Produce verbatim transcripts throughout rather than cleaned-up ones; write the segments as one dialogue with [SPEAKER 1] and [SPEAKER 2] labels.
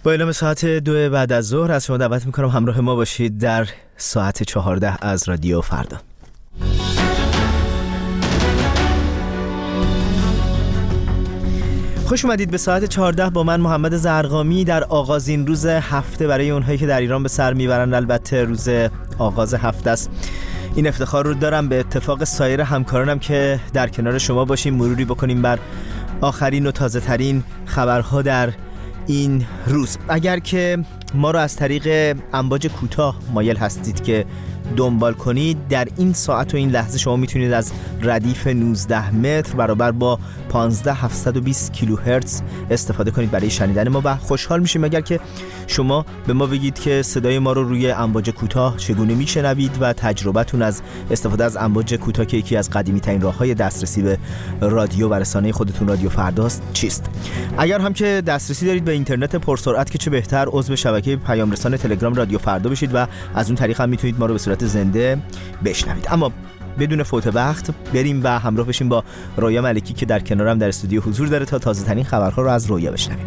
[SPEAKER 1] با اعلام ساعت دو بعد از ظهر از شما دعوت میکنم همراه ما باشید در ساعت چهارده از رادیو فردا. خوش اومدید به ساعت چهارده با من محمد زرقامی در آغازین روز هفته برای اونهایی که در ایران به سر میبرند. البته روز آغاز هفته است. این افتخار رو دارم به اتفاق سایر همکارانم که در کنار شما باشیم، مروری بکنیم بر آخرین و تازه ترین خبرها در این روز. اگر که ما رو از طریق امواج کوتاه مایل هستید که دنبال کنید، در این ساعت و این لحظه شما میتونید از ردیف نوزده متر برابر با پانزده هزار و هفتصد و بیست کیلوهرتز استفاده کنید برای شنیدن ما و خوشحال میشیم اگر که شما به ما بگید که صدای ما رو روی امواج کوتاه چگونه میشنوید و تجربتون از استفاده از امواج کوتاه که یکی از قدیمی ترین راههای دسترسی به رادیو و رسانه خودتون رادیو فرداست چیست. اگر هم که دسترسی دارید به اینترنت پرسرعت که چه بهتر، عضو شبکه پیام رسان تلگرام رادیو فردا بشید و از اون طریق هم میتونید ما رو به صورت زنده بشنوید. اما بدون فوت وقت بریم و همراه بشیم با رویا ملکی که در کنارم در استودیو حضور داره تا تازه ترین خبرها رو از رویا بشنویم.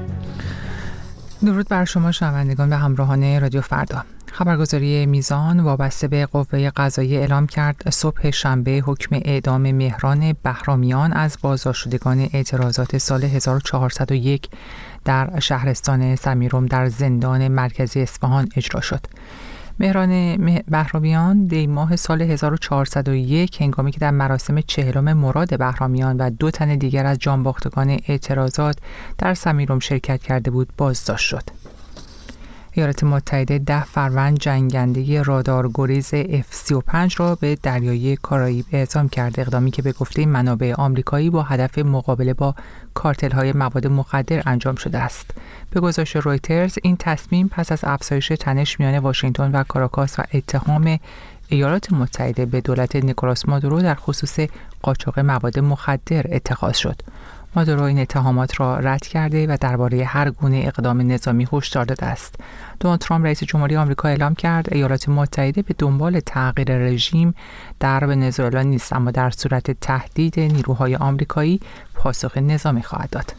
[SPEAKER 2] درود بر شما شنوندگان و همراهان رادیو فردا. خبرگزاری میزان وابسته به قوه قضاییه اعلام کرد صبح شنبه حکم اعدام مهران بهرامیان از بازداشتشدگان اعتراضات سال هزار و چهارصد و یک در شهرستان سمیرم در زندان مرکزی اصفهان اجرا شد. مهران بهرامیان دی ماه سال هزار و چهارصد و یک هنگامی که در مراسم چهلم مراد بهرامیان و دو تن دیگر از جانباختگان اعتراضات در سمیرم شرکت کرده بود بازداشت شد. ایالات متحده ده فروند جنگنده رادار گریز اف سی و پنج را به دریای کارائیب اعزام کرد، اقدامی که به گفته منابع آمریکایی با هدف مقابله با کارتل‌های مواد مخدر انجام شده است. به گزارش رویترز این تصمیم پس از افزایش تنش میان واشنگتن و کاراکاس و اتهام ایالات متحده به دولت نیکولاس مادورو در خصوص قاچاق مواد مخدر اتخاذ شد. مادورو این اتهامات را رد کرده و درباره هر گونه اقدام نظامی هشدار داده است. دونالد ترامپ رئیس جمهوری آمریکا اعلام کرد ایالات متحده به دنبال تغییر رژیم در ونزوئلا نیست، اما در صورت تهدید نیروهای آمریکایی پاسخ نظامی خواهد داد.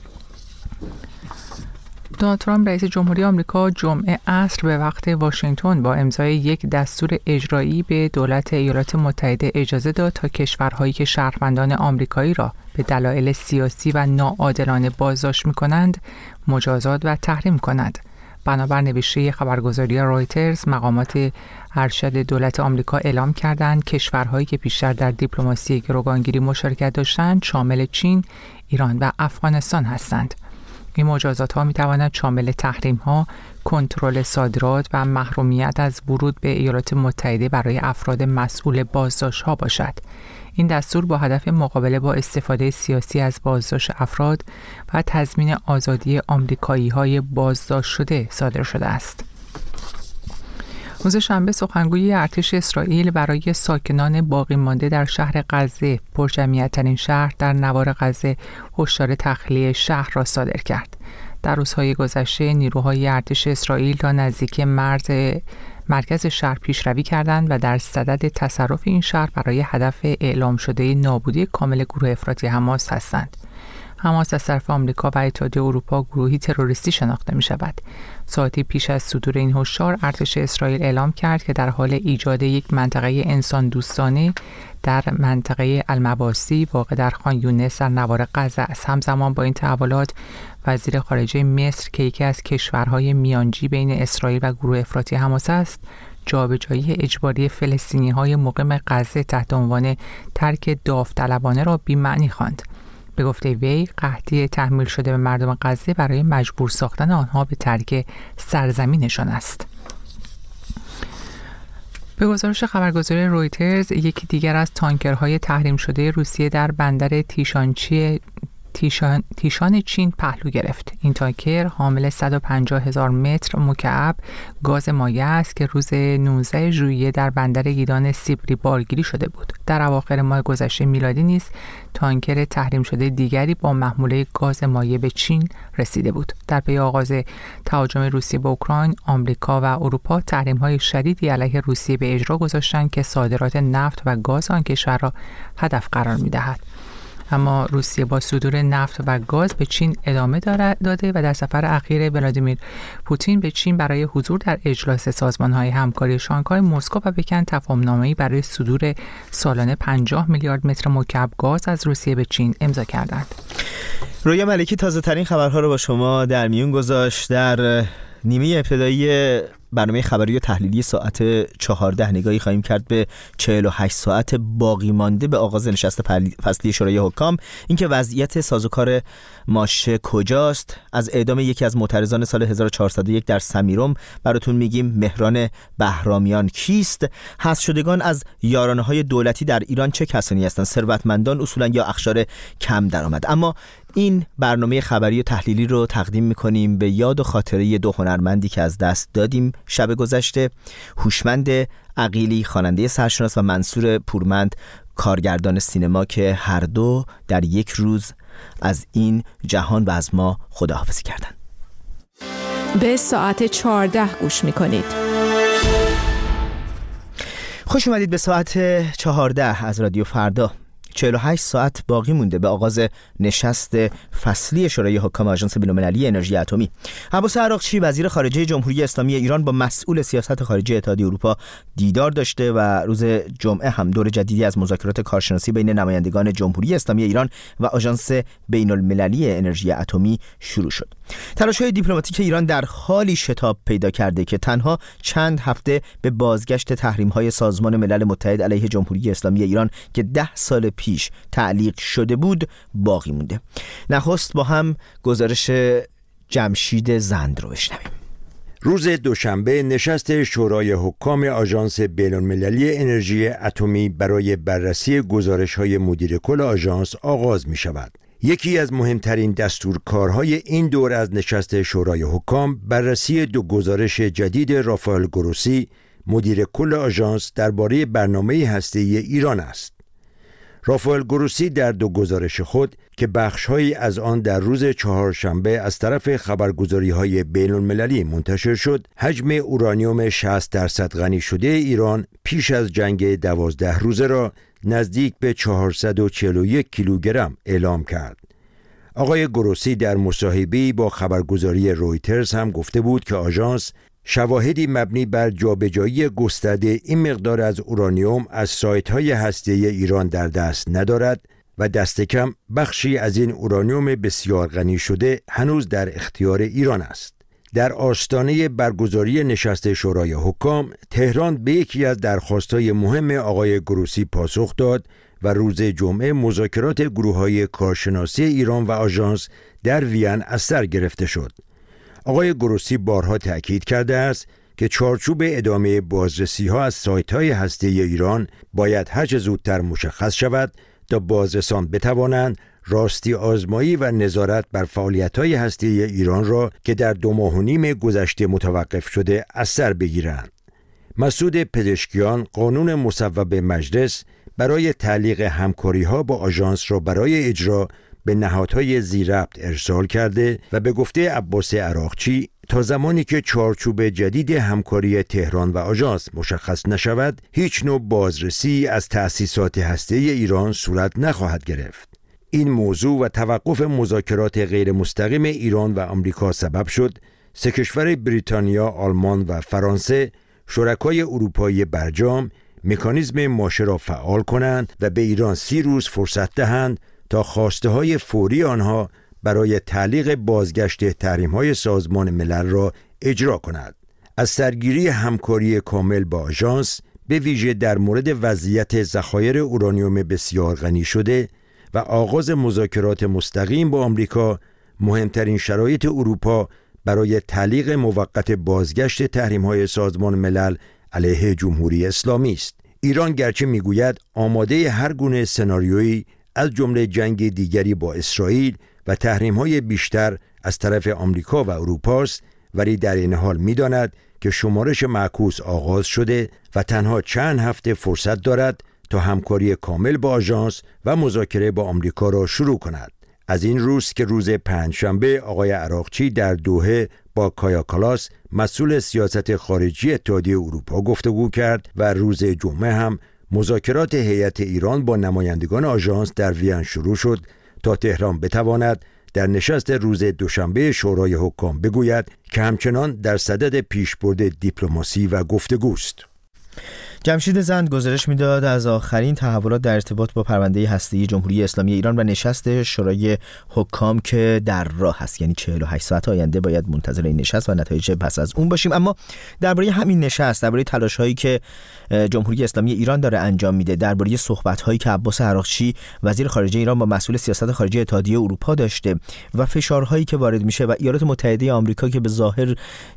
[SPEAKER 2] دونالد ترامپ رئیس جمهوری آمریکا جمعه عصر به وقت واشنگتن با امضای یک دستور اجرایی به دولت ایالات متحده اجازه داد تا کشورهایی که شهروندان آمریکایی را به دلایل سیاسی و ناعادلانه بازداشت می‌کنند مجازات و تحریم کنند. بنابر نوشته خبرگزاری رویترز، مقامات ارشد دولت آمریکا اعلام کردند کشورهایی که بیشتر در دیپلماسی گروگانگیری مشارکت داشتند شامل چین، ایران و افغانستان هستند. این مجازات ها می تواند شامل تحریم ها، کنترل صادرات و محرومیت از ورود به ایالات متحده برای افراد مسئول بازداشت ها باشد. این دستور با هدف مقابله با استفاده سیاسی از بازداشت افراد و تضمین آزادی آمریکایی های بازداشت شده صادر شده است. روز شنبه سخنگوی ارتش اسرائیل برای ساکنان باقی مانده در شهر غزه، پرجمعیت‌ترین شهر در نوار غزه، هشدار تخلیه شهر را صادر کرد. در روزهای گذشته نیروهای ارتش اسرائیل تا نزدیک مرز مرکز شهر پیشروی کردند و در صدد تصرف این شهر برای هدف اعلام شده نابودی کامل گروه افراطی حماس هستند. حماس از طرف آمریکا و اتحادیه اروپا گروهی تروریستی شناخته می شود. ساعتی پیش از صدور این هشدار، ارتش اسرائیل اعلام کرد که در حال ایجاد یک منطقه انسان دوستانه در منطقه المواسی واقع در خان یونس در نوار غزه است. همزمان با این تحولات، وزیر خارجه مصر که یکی از کشورهای میانجی بین اسرائیل و گروه افراطی حماس است، جابجایی اجباری فلسطینی‌های مقیم غزه تحت عنوان ترک داوطلبانه را بی‌معنی خواند. به گفته وی، قحطی تحمیل شده به مردم غزه برای مجبور ساختن آنها به ترک سرزمینشان است. به گزارش خبرگزاری رویترز، یکی دیگر از تانکرهای تحریم شده روسیه در بندر تیشانچی تیشان, تیشان چین پهلو گرفت. این تانکر حامل صد و پنجاه هزار متر مکعب گاز مایع است که روز نوزده ژوئیه در بندر گیلان سیبری بارگیری شده بود. در اواخر ماه گذشته میلادی نیز تانکر تحریم شده دیگری با محموله گاز مایع به چین رسیده بود. در پی آغاز تهاجم روسیه به اوکراین، آمریکا و اروپا تحریم‌های شدیدی علیه روسیه به اجرا گذاشتند که صادرات نفت و گاز آن کشور را هدف قرار می‌دهد. اما روسیه با صدور نفت و گاز به چین ادامه داده و در سفر اخیر ولادیمیر پوتین به چین برای حضور در اجلاس سازمان‌های همکاری شانگهای مسکو و پکن تفاهم‌نامه‌ای برای صدور سالانه پنجاه میلیارد متر مکعب گاز از روسیه به چین امضا کردند.
[SPEAKER 1] رویا ملکی تازه ترین خبرها رو با شما در میون گذاشت. در نیمه ابتدایی برنامه خبری و تحلیلی ساعت چهارده نگاهی خواهیم کرد به چهل و هشت ساعت باقی مانده به آغاز نشست فصلی شورای حکام، اینکه وضعیت سازوکار ماشه کجاست. از اعدام یکی از معترضان سال هزار و چهارصد و یک در سمیرم براتون میگیم. مهران بهرامیان کیست؟ حذف شدگان از یارانه‌های دولتی در ایران چه کسانی هستند؟ ثروتمندان اصولا یا اقشار کم درآمد؟ اما این برنامه خبری و تحلیلی رو تقدیم میکنیم به یاد و خاطره دو هنرمندی که از دست دادیم شب گذشته. هوشمند عقیلی خواننده سرشناس و منصور پورمند کارگردان سینما که هر دو در یک روز از این جهان و از ما خداحافظی کردند.
[SPEAKER 3] به ساعت چهارده گوش میکنید.
[SPEAKER 1] خوش اومدید به ساعت چهارده از رادیو فردا. چهل و هشت ساعت باقی مونده به آغاز نشست فصلی شورای حکام آژانس بین‌المللی انرژی اتمی. عباس عراقچی وزیر خارجه جمهوری اسلامی ایران با مسئول سیاست خارجی اتحادیه اروپا دیدار داشته و روز جمعه هم دور جدیدی از مذاکرات کارشناسی بین نمایندگان جمهوری اسلامی ایران و آژانس بین‌المللی انرژی اتمی شروع شد. تلاش‌های دیپلماتیک ایران در حالی شتاب پیدا کرده که تنها چند هفته به بازگشت تحریم‌های سازمان ملل متحد علیه جمهوری اسلامی ایران که ده سال پیش تعلیق شده بود باقی مونده. نخست با هم گزارش جمشید زند رو بشنویم.
[SPEAKER 4] روز دوشنبه نشست شورای حکام آژانس بین‌المللی انرژی اتمی برای بررسی گزارش‌های مدیر کل آژانس آغاز می‌شود. یکی از مهمترین دستورکارهای این دور از نشست شورای حکام بررسی دو گزارش جدید رافائل گروسی مدیر کل آژانس درباره برنامه هسته‌ای ایران است. رافائل گروسی در دو گزارش خود که بخش‌هایی از آن در روز چهارشنبه از طرف خبرگزاری‌های بین‌المللی منتشر شد، حجم اورانیوم شصت درصد غنی شده ایران پیش از جنگ دوازده روزه را نزدیک به چهارصد و چهل و یک کیلوگرم اعلام کرد. آقای گروسی در مصاحبه‌ای با خبرگزاری رویترز هم گفته بود که آژانس شواهدی مبنی بر جابجایی گسترده این مقدار از اورانیوم از سایت‌های هسته‌ای ایران در دست ندارد و دست کم بخشی از این اورانیوم بسیار غنی شده هنوز در اختیار ایران است. در آستانه برگزاری نشست شورای حکام، تهران به یکی از درخواست‌های مهم آقای گروسی پاسخ داد و روز جمعه مذاکرات گروه‌های کارشناسی ایران و آژانس در وین از سر گرفته شد. آقای گروسی بارها تأکید کرده است که چارچوب ادامه بازرسی‌ها از سایت‌های هسته‌ای ایران باید هر چه زودتر مشخص شود تا بازرسان بتوانند راستی آزمایی و نظارت بر فعالیت‌های هسته‌ای ایران را که در دو ماه و نیم گذشته متوقف شده از سر بگیرند. مسعود پزشکیان قانون مصوب مجلس برای تعلیق همکاری‌ها با آژانس را برای اجرا به نهادهای ذی‌ربط ارسال کرده و به گفته عباس عراقچی تا زمانی که چارچوب جدید همکاری تهران و آژانس مشخص نشود هیچ نوع بازرسی از تأسیسات هسته‌ای ایران صورت نخواهد گرفت. این موضوع و توقف مذاکرات غیر مستقیم ایران و آمریکا سبب شد سه کشور بریتانیا، آلمان و فرانسه شرکای اروپایی برجام مکانیزم ماشه را فعال کنند و به ایران سی روز فرصت دهند تا خواسته های فوری آنها برای تعلیق بازگشت تحریم‌های سازمان ملل را اجرا کند. از سرگیری همکاری کامل با آژانس به ویژه در مورد وضعیت ذخایر اورانیوم بسیار غنی شده و آغاز مذاکرات مستقیم با آمریکا، مهمترین شرایط اروپا برای تعلیق موقت بازگشت تحریم‌های سازمان ملل علیه جمهوری اسلامی است. ایران گرچه میگوید آماده هر گونه سناریویی از جمله جنگ دیگری با اسرائیل و تحریم‌های بیشتر از طرف آمریکا و اروپا است، ولی در این حال می‌داند که شمارش معکوس آغاز شده و تنها چند هفته فرصت دارد تا همکاری کامل با آژانس و مذاکره با آمریکا را شروع کند. از این روز که روز پنجشنبه آقای عراقچی در دوحه با کایا کالاس مسئول سیاست خارجی اتحادیه اروپا گفتگو کرد و روز جمعه هم مذاکرات هیئت ایران با نمایندگان آژانس در وین شروع شد تا تهران بتواند در نشست روز دوشنبه شورای حکام بگوید که همچنان در صدد پیشبرد دیپلماسی و گفتگوست.
[SPEAKER 1] جمشید زند گزارش میداد از آخرین تحولات در ارتباط با پرونده هسته‌ای جمهوری اسلامی ایران و نشست شورای حکام که در راه است، یعنی چهل و هشت ساعت آینده باید منتظر این نشست و نتایج پس از اون باشیم. اما درباره همین نشست، درباره تلاش‌هایی که جمهوری اسلامی ایران داره انجام میده، درباره صحبت‌هایی که عباس عراقچی وزیر خارجه ایران با مسئول سیاست خارجی اتحادیه اروپا داشته و فشارهایی که وارد میشه و ایالات متحده آمریکا که به ظاهر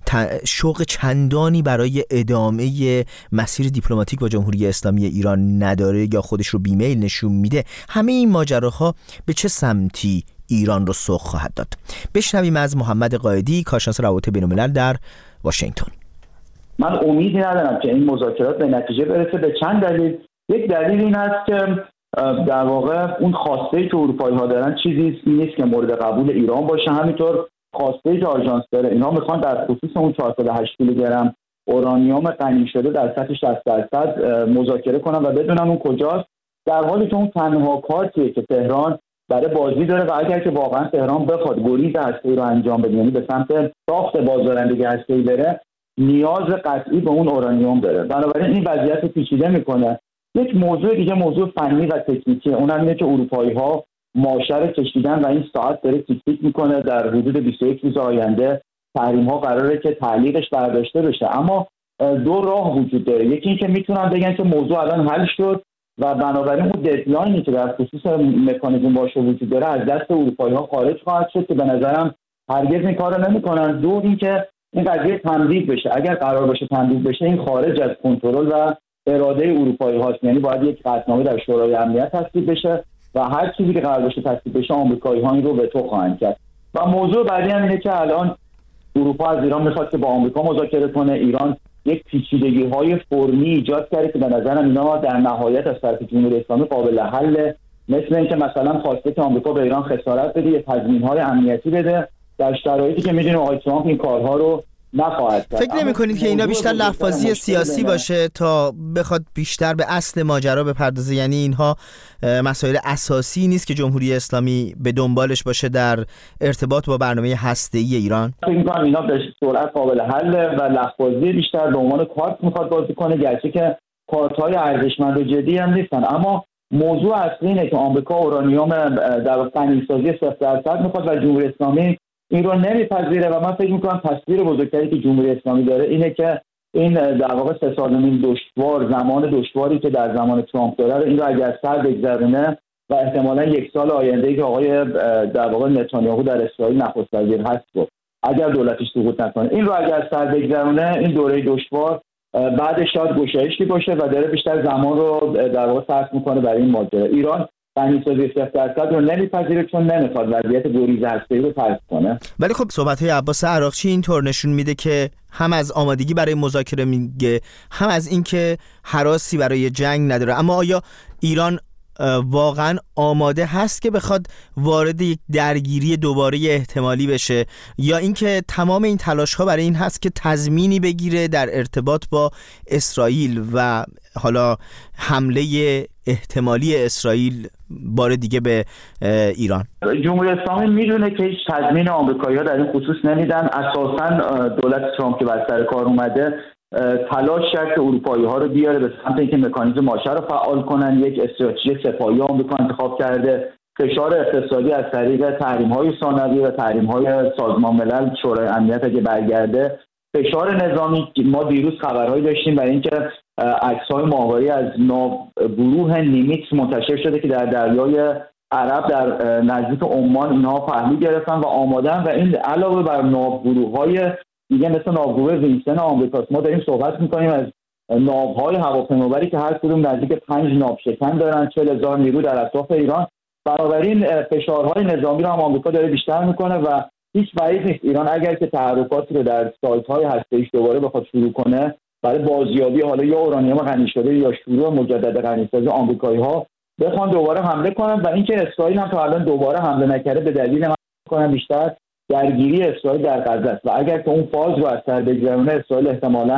[SPEAKER 1] شوق چندانی برای ادامه مسیر دیپلماتیک با جمهوری اسلامی ایران نداره یا خودش رو بیمیل نشون میده، همه این ماجراها به چه سمتی ایران رو سوق خواهد داد؟ بشنویم از محمد قائدی، کارشناس روابط بین‌الملل در واشنگتن.
[SPEAKER 5] من امیدی ندارم که این مذاکرات به نتیجه برسه به چند دلیل. یک دلیل این است که در واقع اون خواسته‌ای که اروپایی‌ها دارن چیزی نیست که مورد قبول ایران باشه، همینطور خواسته‌ای که آژانس داره. اینا میخوان در خصوص اون چهارصد و هشت کیلوگرم اورانیوم غنی شده در سطح شصت درصد مذاکره کنن و بدونن اون کجاست، در حالی که اون تنها کارتیه که تهران برای بازی داره و اگر که واقعا تهران بخواد گریز هسته‌ای رو انجام بده، یعنی به سمت ساخت بازدارندگی هسته‌ای بره، نیاز قطعی به اون اورانیوم داره. بنابراین این وضعیت رو پیچیده میکنه. یک موضوع دیگه موضوع فنی و تکنیکی، اونم اینه که اروپایی‌ها ماشه رو کشیدن و این ساعت داره تیک تیک میکنه. در حدود بیست و یک روز آینده تحریم ها قراره که تعلیقش برداشته بشه. اما دو راه وجود داره. یکی این که میتونن بگن که موضوع الان حل شد و بنابراین اون ددلاینی که در خصوص مکانیزم باشه وجود داره از دست اروپایی‌ها خارج خواهد شد که به نظرم هرگز این کارو نمیکنن. دو این که این قضیه تمدید بشه. اگر قرار باشه تمدید بشه، این خارج از کنترل و اراده اروپایی هاست، یعنی باید یک قطعنامه در شورای امنیت تصویب بشه و هر چیزی که قرار باشه تصویب بشه آمریکایی‌ها این رو وتو خواهند کرد. و موضوع بعدی هم اینه که الان اروپا از ایران میخواد که با آمریکا مذاکره کنه. ایران یک پیچیدگی‌های فرمی ایجاد کرده که به نظرم اینا در نهایت از طرف جمهوری اسلامی قابل حل، مثل اینکه مثلا خواسته که آمریکا به ایران خسارت بده، تضمین‌های امنیتی بده، در شرایطی که می‌دونیم آقای ترامپ این کارها رو نخواهد کرد.
[SPEAKER 1] فکر نمی‌کنید که اینا بیشتر لفاظی سیاسی باشه تا بخواد بیشتر به اصل ماجرا بپردازه؟ یعنی اینها مسائل اساسی نیست که جمهوری اسلامی به دنبالش باشه در ارتباط با برنامه هسته‌ای ایران؟
[SPEAKER 5] فکر می‌کنم اینا به سرعت قابل حل و لفاظی بیشتر به عنوان کارت می‌خواد بازی کنه، گرچه که کارت‌های ارزشمند و جدی هم نیستن. اما موضوع اصلی اینه که آمریکا اورانیوم در غنی‌سازی صفر درصد می‌خواد و جمهوری اسلامی این رو نمیپذیره و من فکر میکنم تصویر بزرگتری که جمهوری اسلامی داره اینه که این در واقع سه سال و نیم دشوار، زمان دشواری که در زمان ترامپ داره رو این رو اگر سر بگذرونه و احتمالاً یک سال آینده که آقای در واقع نتانیاهو در اسرائیل نخست وزیر هست رو اگر دولتش سقوط نکنه، این رو اگر سر بگذرونه، این دوره دشوار بعدش شاید گشایشی باشه و داره بیشتر زمان رو در واقع صرف میکنه برای این ماجرا. ایران غنی‌سازی صفر درصد رو نمیپذیره چون نمیخواد وضعیت گریز هسته‌ای رو ترک کنه.
[SPEAKER 1] ولی خب صحبت‌های عباس عراقچی اینطور نشون میده که هم از آمادگی برای مذاکره میگه، هم از اینکه هراسی برای جنگ نداره. اما آیا ایران واقعا آماده هست که بخواد وارد یک درگیری دوباره احتمالی بشه، یا اینکه تمام این تلاش‌ها برای این هست که تضمینی بگیره در ارتباط با اسرائیل و حالا حمله احتمالی اسرائیل بار دیگه به ایران؟
[SPEAKER 5] جمهوری اسلامی میدونه که هیچ تضمین آمریکایی‌ها در این خصوص نمیدن. اساساً دولت ترامپ که بر سر کار اومده تلاش کرد که اروپایی‌ها رو بیاره به سمت اینکه مکانیزم ماشه رو فعال کنن. یک استراتژی سپاهی آمریکا انتخاب کرده. فشار اقتصادی از طریق تحریم‌های ثانوی و تحریم‌های سازمان ملل، شورای امنیت اگه برگرده، فشار نظامی. ما دیروز خبرهایی داشتیم برای اینکه عکس‌های ماهواری از ناوگروه نیمیتس منتشر شده که در دریای عرب در نزدیک عمان اینها پهلو گرفتن و آمادن و این علاوه بر ناوگروه‌های دیگه مثل ناوگروه وینستون آمریکاست. ما داریم صحبت می‌کنیم از ناوهای هواپیمابری که هر کدوم نزدیک پنج ناوشکن دارن، چهل هزار نیرو در اطراف ایران. بنابراین فشارهای نظامی رو هم آمریکا داره بیشتر میکنه و هیچ بعید نیست ایران اگر که تحرکاتی رو در سایت‌های هسته‌ایش دوباره بخواد شروع کنه برای بازیابی حالا یا اورانیوم غنی شده یا شروع مجدد غنی‌سازی، آمریکایی‌ها بخوان دوباره حمله کنن و اینکه اسرائیل هم تا الان دوباره حمله نکرده به دلیل من کنن بیشتر درگیری اسرائیل در غزه است و اگر که اون فاز رو از سر بگذرونه اسرائیل احتمالاً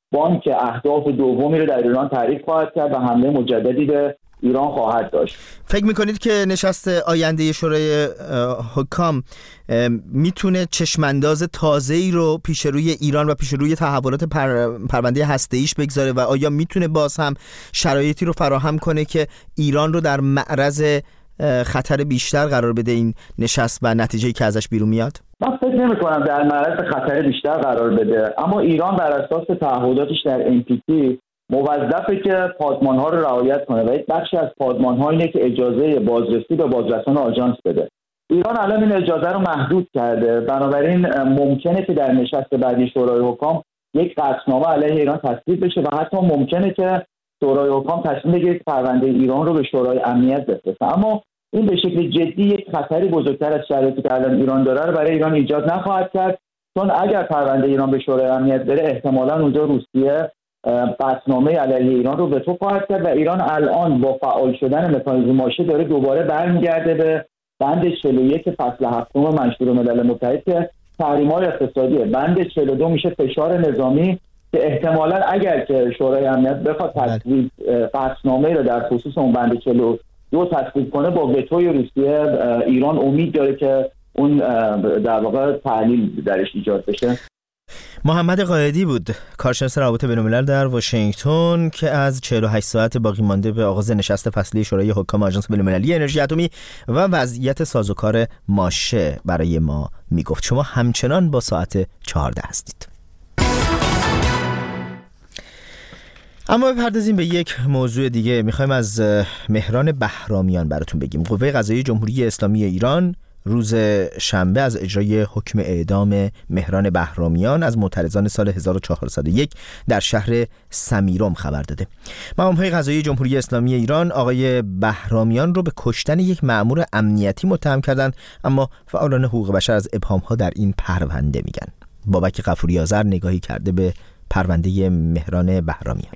[SPEAKER 5] بانک اهداف دومی رو در ایران تعریف خواهد کرد و حمله مجددی به ایران خواهد داشت.
[SPEAKER 1] فکر میکنید که نشست آینده شورای حکام میتونه چشمانداز تازه‌ای رو پیش روی ایران و پیش روی تحولات پر... پرونده هسته‌ایش بگذاره و آیا میتونه باز هم شرایطی رو فراهم کنه که ایران رو در معرض خطر بیشتر قرار بده این نشست و نتیجه‌ای که ازش بیرون میاد؟
[SPEAKER 5] من فکر نمی‌کنم در معرض خطر بیشتر قرار بده، اما ایران بر اساس تعهداتش در ان پی تی موظفه که پادمان‌ها رو رعایت کنه و یک بخشی از پادمان‌ها اینه که اجازه بازرسی به بازرسان آژانس بده. ایران الان این اجازه رو محدود کرده، بنابراین ممکنه که در نشست بعدی شورای حکام یک قطعنامه علیه ایران تصویب بشه و حتی ممکنه که شورای حکام تصمیم بگیره پرونده ایران رو به شورای امنیت بفرسته. اما این به شکل جدی یک خطری بزرگتر از شرایطی که الان ایران داره رو برای ایران ایجاد نخواهد کرد، چون اگر پرونده ایران به شورای امنیت بره احتمالاً اونجا روسیه قطعنامه علیه ایران رو به تو خواهد کرد و ایران الان با فعال شدن مکانیزم ماشه داره دوباره برمیگرده به بند چهل و یک فصل هفتم منشور ملل متحد که تحریم‌های اقتصادیه. بند چهل و دو میشه فشار نظامی که احتمالاً اگر که شورای امنیت بخواد تصویب قطعنامه رو در خصوص اون بند چهل و دو تصویب کنه با وتوی روسیه ایران امید داره که اون در واقع تعلیل درش ایجاد بشه.
[SPEAKER 1] محمد قائدی بود، کارشناس روابط بین‌الملل در واشنگتن که از چهل و هشت ساعت باقی مانده به آغاز نشست فصلی شورای حکام آژانس بین‌المللی انرژی اتمی و وضعیت سازوکار ماشه برای ما میگفت. شما همچنان با ساعت چهارده هستید. اما بپردازیم به یک موضوع دیگه. میخوایم از مهران بهرامیان براتون بگیم. قوه قضاییه جمهوری اسلامی ایران روز شنبه از اجرای حکم اعدام مهران بهرامیان از معترضان سال هزار و چهارصد و یک در شهر سمیرم خبر داده. مقام‌های قضایی جمهوری اسلامی ایران آقای بهرامیان رو به کشتن یک مأمور امنیتی متهم کردند، اما فعالان حقوق بشر از ابهام‌ها در این پرونده میگن. بابک غفوری آذر نگاهی کرده به پرونده مهران بهرامیان.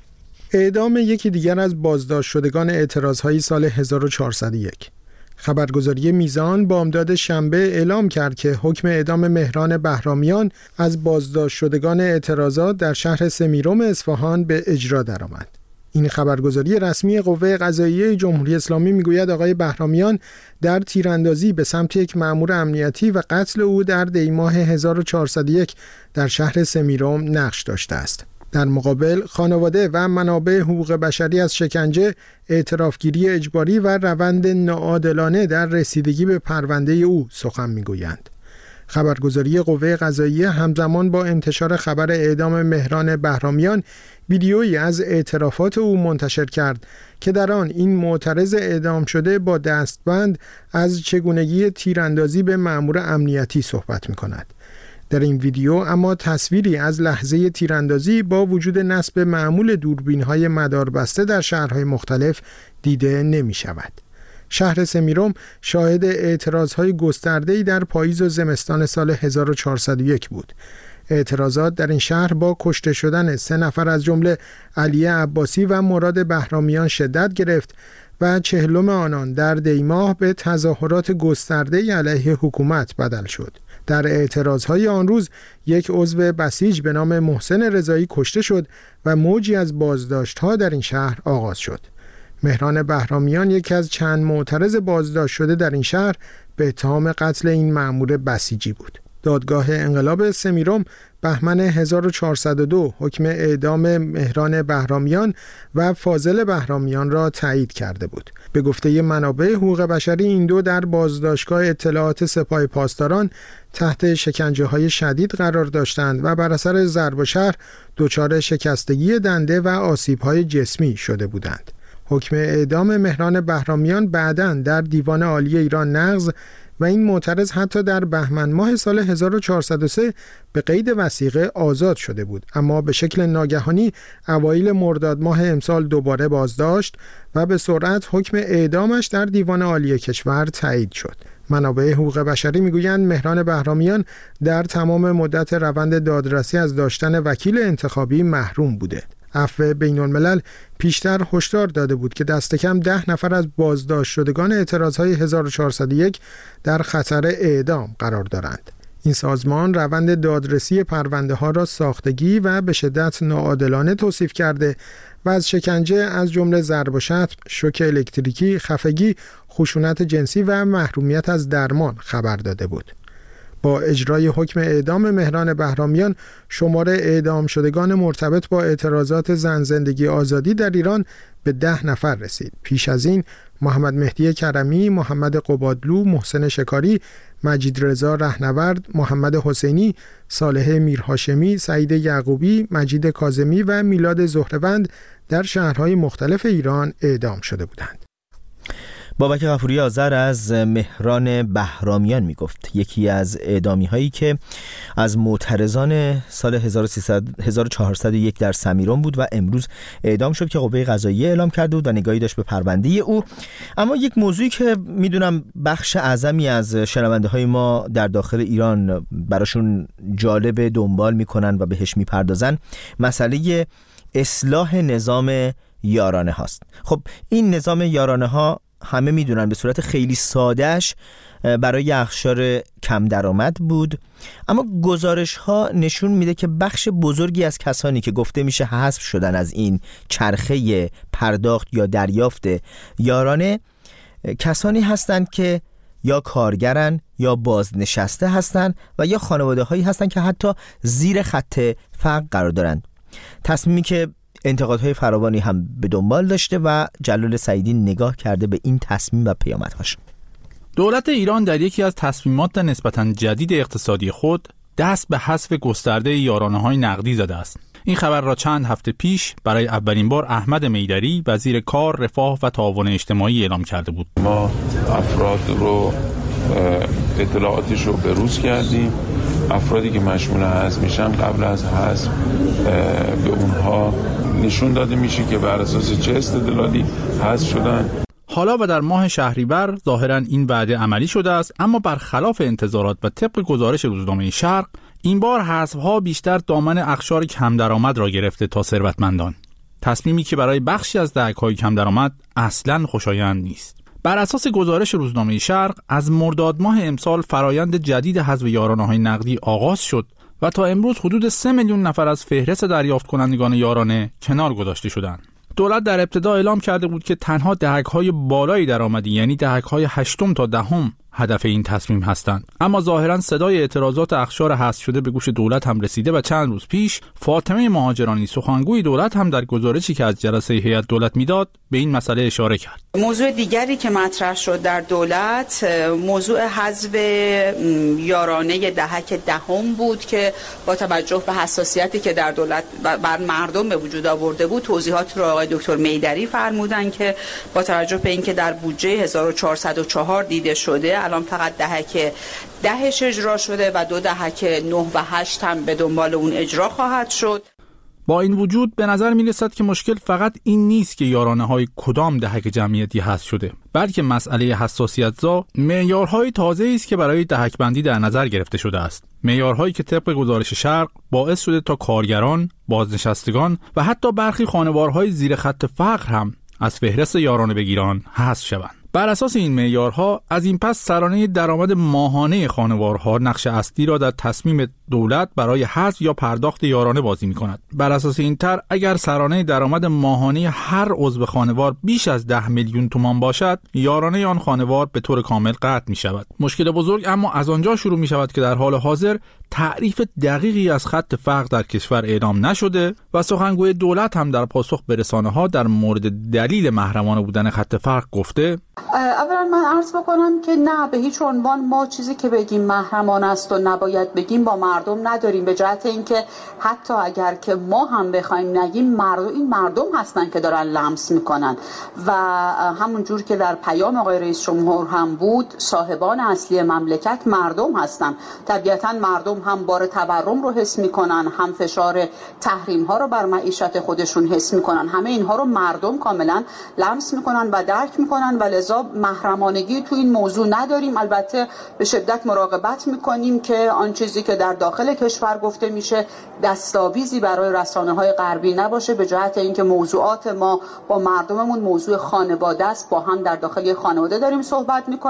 [SPEAKER 6] اعدام یکی دیگر از بازداشت شدگان اعتراض‌های سال هزار و چهارصد و یک. خبرگزاری میزان بامداد شنبه اعلام کرد که حکم اعدام مهران بهرامیان از بازداشت شدگان اعتراضات در شهر سمیرم اصفهان به اجرا درآمد. این خبرگزاری رسمی قوه قضاییه جمهوری اسلامی میگوید آقای بهرامیان در تیراندازی به سمت یک مأمور امنیتی و قتل او در دی ماه هزار و چهارصد و یک در شهر سمیرم نقش داشته است. در مقابل خانواده و منابع حقوق بشری از شکنجه، اعترافگیری اجباری و روند ناعادلانه در رسیدگی به پرونده او سخن میگویند. خبرگزاری قوه قضاییه همزمان با انتشار خبر اعدام مهران بهرامیان ویدیویی از اعترافات او منتشر کرد که در آن این معترض اعدام شده با دستبند از چگونگی تیراندازی به مأمور امنیتی صحبت می‌کند. در این ویدیو اما تصویری از لحظه تیراندازی با وجود نصب معمول دوربین‌های مداربسته در شهرهای مختلف دیده نمی‌شود. شهر سمیرم شاهد اعتراضهای گسترده‌ای در پاییز و زمستان سال هزار و چهارصد و یک بود. اعتراضات در این شهر با کشته شدن سه نفر از جمله علی عباسی و مراد بهرامیان شدت گرفت و چهلم آنان در دی ماه به تظاهرات گسترده‌ای علیه حکومت بدل شد. در اعتراضهای آن روز یک عضو بسیج به نام محسن رضایی کشته شد و موجی از بازداشت‌ها در این شهر آغاز شد. مهران بهرامیان یکی از چند معترض بازداشت شده در این شهر به اتهام قتل این مأمور بسیجی بود. دادگاه انقلاب سمیرم بهمن هزار و چهارصد و دو حکم اعدام مهران بهرامیان و فاضل بهرامیان را تایید کرده بود. به گفته منابع حقوق بشری این دو در بازداشتگاه اطلاعات سپاه پاسداران تحت شکنجه‌های شدید قرار داشتند و بر اثر ضرب و شهر دچار شکستگی دنده و آسیب‌های جسمی شده بودند. حکم اعدام مهران بهرامیان بعداً در دیوان عالی ایران نقض و این معترض حتی در بهمن ماه سال هزار و چهارصد و سه به قید وثیقه آزاد شده بود، اما به شکل ناگهانی اوایل مرداد ماه امسال دوباره بازداشت و به سرعت حکم اعدامش در دیوان عالی کشور تایید شد. منابع حقوق بشری میگویند مهران بهرامیان در تمام مدت روند دادرسی از داشتن وکیل انتخابی محروم بوده. عفو بین الملل پیشتر هشدار داده بود که دست کم ده نفر از بازداشت شدگان اعتراضهای هزار و چهارصد و یک در خطر اعدام قرار دارند. این سازمان روند دادرسی پرونده ها را ساختگی و به شدت ناعادلانه توصیف کرده و از شکنجه از جمله ضرب و شتم، شوک الکتریکی، خفگی، خشونت جنسی و محرومیت از درمان خبر داده بود. با اجرای حکم اعدام مهران بهرامیان، شمار اعدام شدگان مرتبط با اعتراضات زن زندگی آزادی در ایران به ده نفر رسید. پیش از این محمد مهدی کرمی، محمد قبادلو، محسن شکاری، مجید رضا رهنورد، محمد حسینی، صالح میرهاشمی، سعید یعقوبی، مجید کاظمی و میلاد زهروند در شهرهای مختلف ایران اعدام شده بودند.
[SPEAKER 1] بابک غفوری آذر از مهران بهرامیان میگفت یکی از اعدامی هایی که از معترضان سال هزار و چهارصد و یک در سمیرون بود و امروز اعدام شد که قوه قضاییه اعلام کرده بود و نگاهی داشت به پرونده او. اما یک موضوعی که میدونم بخش اعظمی از شنونده های ما در داخل ایران براشون جالب دنبال میکنن و بهش میپردازن، مسئله اصلاح نظام یارانه هاست. خب این نظام یارانه ها همه میدونن به صورت خیلی سادهش برای اقشار کم درآمد بود، اما گزارش ها نشون میده که بخش بزرگی از کسانی که گفته میشه حذف شدن از این چرخه پرداخت یا دریافت یارانه کسانی هستند که یا کارگرن یا بازنشسته هستند و یا خانواده هایی هستند که حتی زیر خط فقر قرار دارند. تصمیمی که انتقادهای فراوانی هم به دنبال داشته و جلال سعیدی نگاه کرده به این تصمیم و پیامدهاش.
[SPEAKER 7] دولت ایران در یکی از تصمیمات نسبتاً جدید اقتصادی خود دست به حذف گسترده یارانه‌های نقدی زده است. این خبر را چند هفته پیش برای اولین بار احمد میدری وزیر کار، رفاه و تعاون اجتماعی اعلام کرده بود.
[SPEAKER 8] ما افراد رو اطلاعاتش رو بروز کردیم. افرادی که مشمول حذف میشن قبل از حذف به اونها نشون داده میشه که بر اساس چه استدلالی حذف شدن.
[SPEAKER 7] حالا و در ماه شهریور ظاهراً این وعده عملی شده است، اما برخلاف انتظارات و طبق گزارش روزنامه شرق این بار حذف‌ها بیشتر دامن اقشار کم درآمد را گرفته تا ثروتمندان. تصمیمی که برای بخشی از دهک‌های کم درآمد اصلاً خوشایند نیست. بر اساس گزارش روزنامه شرق از مرداد ماه امسال فرایند جدید حذف یارانه‌های نقدی آغاز شد و تا امروز حدود سه میلیون نفر از فهرست دریافت کنندگان یارانه کنار گذاشته شدند. دولت در ابتدا اعلام کرده بود که تنها دهک‌های بالای درآمدی یعنی دهک‌های هشتم تا دهم هدف این تصمیم هستند، اما ظاهراً صدای اعتراضات اقشار حذف شده به گوش دولت هم رسیده و چند روز پیش فاطمه مهاجرانی سخنگوی دولت هم در گزارشی که از جلسه هیئت دولت میداد به این مسئله اشاره کرد.
[SPEAKER 9] موضوع دیگری که مطرح شد در دولت موضوع حذف یارانه دهک دهم بود که با توجه به حساسیتی که در دولت بر مردم به وجود آورده بود توضیحات رو آقای دکتر میدری فرمودن که با توجه به اینکه در بودجه هزار و چهارصد و چهار دیده شده الان فقط دهک دهش اجرا شده و دو دهک نه و هشت هم به دنبال اون اجرا خواهد شد.
[SPEAKER 7] با این وجود به نظر می رسد که مشکل فقط این نیست که یارانه های کدام دهک جمعیتی حذف شده، بلکه مسئله حساسیت زا معیارهای تازه است که برای دهک بندی در نظر گرفته شده است. معیارهایی که طبق گزارش شرق باعث شده تا کارگران، بازنشستگان و حتی برخی خانوارهای زیر خط فقر هم از فهرست یارانه بگیران حذف شوند. بر اساس این معیارها از این پس سرانه درآمد ماهانه خانوارها نقش اصلی را در تصمیم دولت برای حذف یا پرداخت یارانه بازی می‌کند. بر اساس این طرح اگر سرانه درآمد ماهانه هر عضو خانوار بیش از ده میلیون تومان باشد، یارانه آن خانوار به طور کامل قطع می‌شود. مشکل بزرگ اما از آنجا شروع می‌شود که در حال حاضر تعریف دقیقی از خط فقر در کشور اعلام نشده و سخنگوی دولت هم در پاسخ به رسانه‌ها در مورد دلیل محرمانه بودن خط فقر گفته:
[SPEAKER 9] اولا من عرض بکنم که نه، به هیچ عنوان ما چیزی که بگیم محرمانه است و نباید بگیم با مردم نداریم، به جهت اینکه حتی اگر که ما هم بخوایم نگیم مردم این مردم هستن که دارن لمس میکنن و همون جور که در پیام آقای رئیس جمهور هم بود صاحبان اصلی مملکت مردم هستن. طبیعتا مردم هم بار تورم رو حس میکنن، هم فشار تحریم ها رو بر معیشت خودشون حس میکنن، همه اینها رو مردم کاملا لمس میکنن و درک میکنن و لذا محرمانگی تو این موضوع نداریم. البته به شدت مراقبت میکنیم که آن چیزی که در داخل کشور گفته میشه دستاویزی برای رسانه‌های غربی نباشه، به جهت اینکه موضوعات ما با مردممون موضوع خانواده است، با هم در داخل خانواده داریم صحبت میکنیم.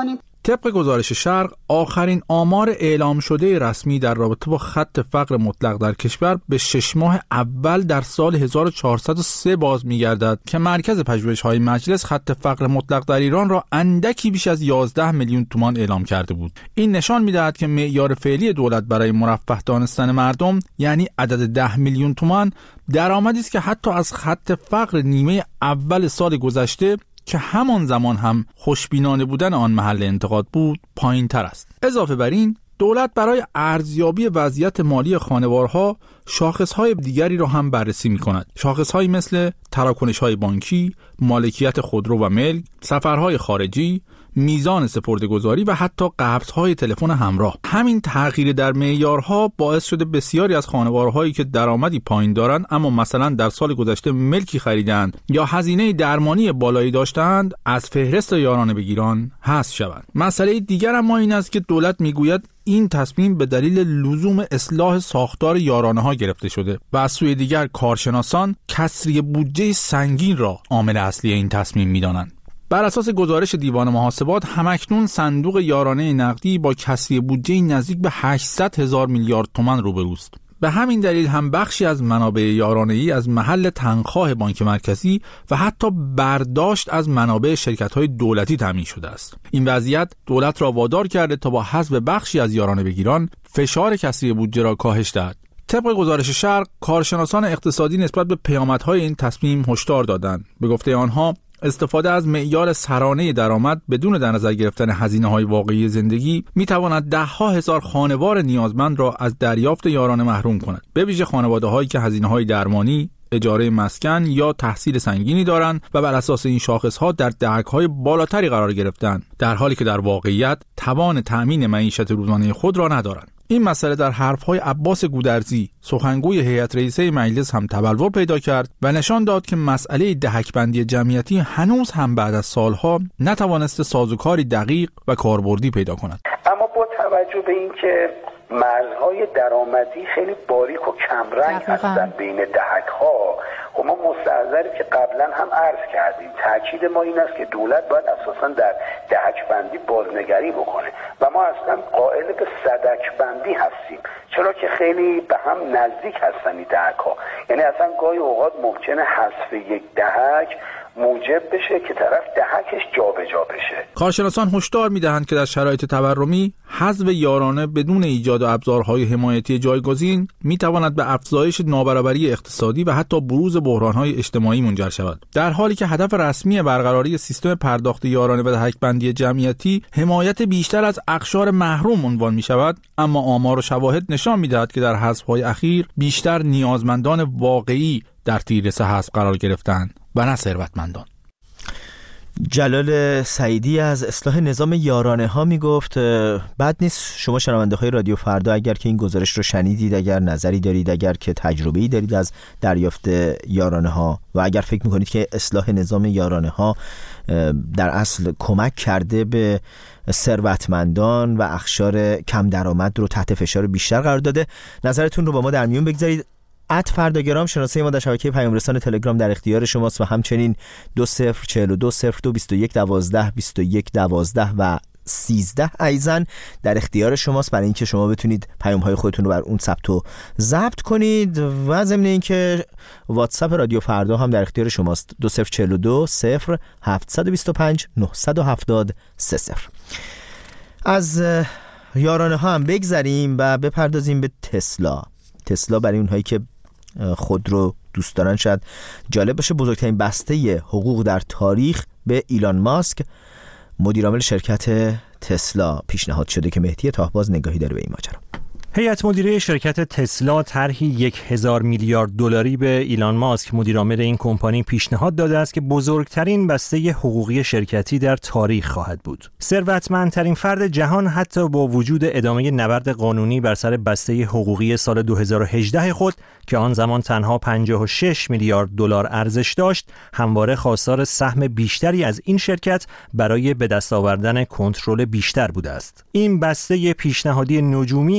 [SPEAKER 7] طبق گزارش شرق، آخرین آمار اعلام شده رسمی در رابطه با خط فقر مطلق در کشور به شش ماه اول در سال هزار و چهارصد و سه باز می‌گردد که مرکز پژوهش‌های مجلس خط فقر مطلق در ایران را اندکی بیش از یازده میلیون تومان اعلام کرده بود. این نشان می‌دهد که معیار فعلی دولت برای مرفه دانستن مردم، یعنی عدد ده میلیون تومان، درآمدی است که حتی از خط فقر نیمه اول سال گذشته که همان زمان هم خوشبینانه بودن آن محل انتقاد بود پایین تر است. اضافه بر این، دولت برای ارزیابی وضعیت مالی خانوارها شاخصهای دیگری را هم بررسی می کند. شاخصهایی مثل تراکنش‌های بانکی، مالکیت خودرو و ملک، سفرهای خارجی، میزان سپرده‌گذاری و حتی قبض‌های تلفن همراه. همین تغییر در معیارها باعث شده بسیاری از خانوارهایی که درآمدی پایین دارند اما مثلا در سال گذشته ملکی خریدند یا هزینه درمانی بالایی داشتند از فهرست یارانه بگیران حذف شوند. مسئله دیگر اما این است که دولت میگوید این تصمیم به دلیل لزوم اصلاح ساختار یارانه‌ها گرفته شده و از سوی دیگر کارشناسان کسری بودجه سنگین را عامل اصلی این تصمیم می‌دانند. بر اساس گزارش دیوان محاسبات، همکنون صندوق یارانه نقدی با کسری بودجه نزدیک به هشتصد هزار میلیارد تومان روبروست. به همین دلیل هم بخشی از منابع یارانه‌ای از محل تنخواه بانک مرکزی و حتی برداشت از منابع شرکت‌های دولتی تامین شده است. این وضعیت دولت را وادار کرده تا با حذف بخشی از یارانه بگیران فشار کسری بودجه را کاهش دهد. طبق گزارش شرق، کارشناسان اقتصادی نسبت به پیامدهای این تصمیم هشدار دادند. به گفته آنها، استفاده از معیار سرانه درآمد بدون در نظر گرفتن هزینه‌های واقعی زندگی می‌تواند ده‌ها هزار خانوار نیازمند را از دریافت یارانه محروم کند. به ویژه خانواده‌هایی که هزینه‌های درمانی، اجاره مسکن یا تحصیل سنگینی دارند و بر اساس این شاخص‌ها در دهک‌های بالاتری قرار گرفتند، در حالی که در واقعیت توان تأمین معیشت روزانه خود را ندارند. این مسئله در حرف‌های عباس گودرزی، سخنگوی هیئت رئیسه مجلس هم تبلور پیدا کرد و نشان داد که مسئله دهک‌بندی جمعیتی هنوز هم بعد از سالها نتوانسته سازوکاری دقیق و کاربردی پیدا کند.
[SPEAKER 10] اما با توجه به اینکه مرزهای درآمدی خیلی باریک و کمرنگ هستن بین دهک‌ها، خب ما مستحضریم که قبلا هم عرض کردیم تاکید ما این است که دولت باید اساساً در دهک بندی بازنگری بکنه و ما اصلا قائل به صدک بندی هستیم، چرا که خیلی به هم نزدیک هستن این دهک‌ها. یعنی اصلا گاهی اوقات ممکنه حذف یک دهک موجب بشه که طرف دهکش جابجا بشه.
[SPEAKER 7] کارشناسان هشدار می‌دهند که در شرایط تورمی حذف یارانه بدون ایجاد ابزارهای حمایتی جایگزین می‌تواند به افزایش نابرابری اقتصادی و حتی بروز بحران‌های اجتماعی منجر شود. در حالی که هدف رسمی برقراری سیستم پرداخت یارانه و دهک‌بندی جمعیتی حمایت بیشتر از اقشار محروم عنوان می‌شود، اما آمار و شواهد نشان می‌دهد که در حذف‌های اخیر بیشتر نیازمندان واقعی در تیررس حذف قرار گرفتند و نه ثروتمندان.
[SPEAKER 1] جلال سعیدی از اصلاح نظام یارانه ها می گفت بد نیست شما شنونده های رادیو فردا اگر که این گزارش رو شنیدید، اگر نظری دارید، اگر که تجربه‌ای دارید از دریافت یارانه ها و اگر فکر میکنید که اصلاح نظام یارانه ها در اصل کمک کرده به ثروتمندان و اقشار کم درآمد رو تحت فشار بیشتر قرار داده، نظرتون رو با ما در میون بگذارید. ات فرداگرام شناسه ما در شبکه پیام رسان تلگرام در اختیار شماست و همچنین دو صفر چهل و دو صفر دو بیست و یک دوازده بیست و یک دوازده و سیزده ایزن در اختیار شماست برای اینکه شما بتونید پیام های خودتون رو بر اون ثبت و ضبط کنید و ضمن اینکه واتساپ رادیو فردا هم در اختیار شماست دو صفر چهل و دو صفر هفتصد و بیست و پنج نهصد و هفتاد سه صفر. از یارانه ها هم بگذریم و بپردازیم به تسلا. تسلا برای اونهایی که خود رو دوست دارن شاید جالب باشه، بزرگترین بسته حقوق در تاریخ به ایلان ماسک مدیرعامل شرکت تسلا پیشنهاد شده که مهدی تاهباز نگاهی داره به این ماجرا.
[SPEAKER 11] هیئت مدیره شرکت تسلا طرحی یک هزار میلیارد دلاری به ایلان ماسک مدیرعامل این کمپانی پیشنهاد داده است که بزرگترین بسته حقوقی شرکتی در تاریخ خواهد بود. ثروتمندترین فرد جهان حتی با وجود ادامه نبرد قانونی بر سر بسته حقوقی سال دو هزار و هجده خود که آن زمان تنها پنجاه و شش میلیارد دلار ارزش داشت، همواره خواستار سهم بیشتری از این شرکت برای به دست آوردن کنترل بیشتر بوده است. این بسته پیشنهادی نجومی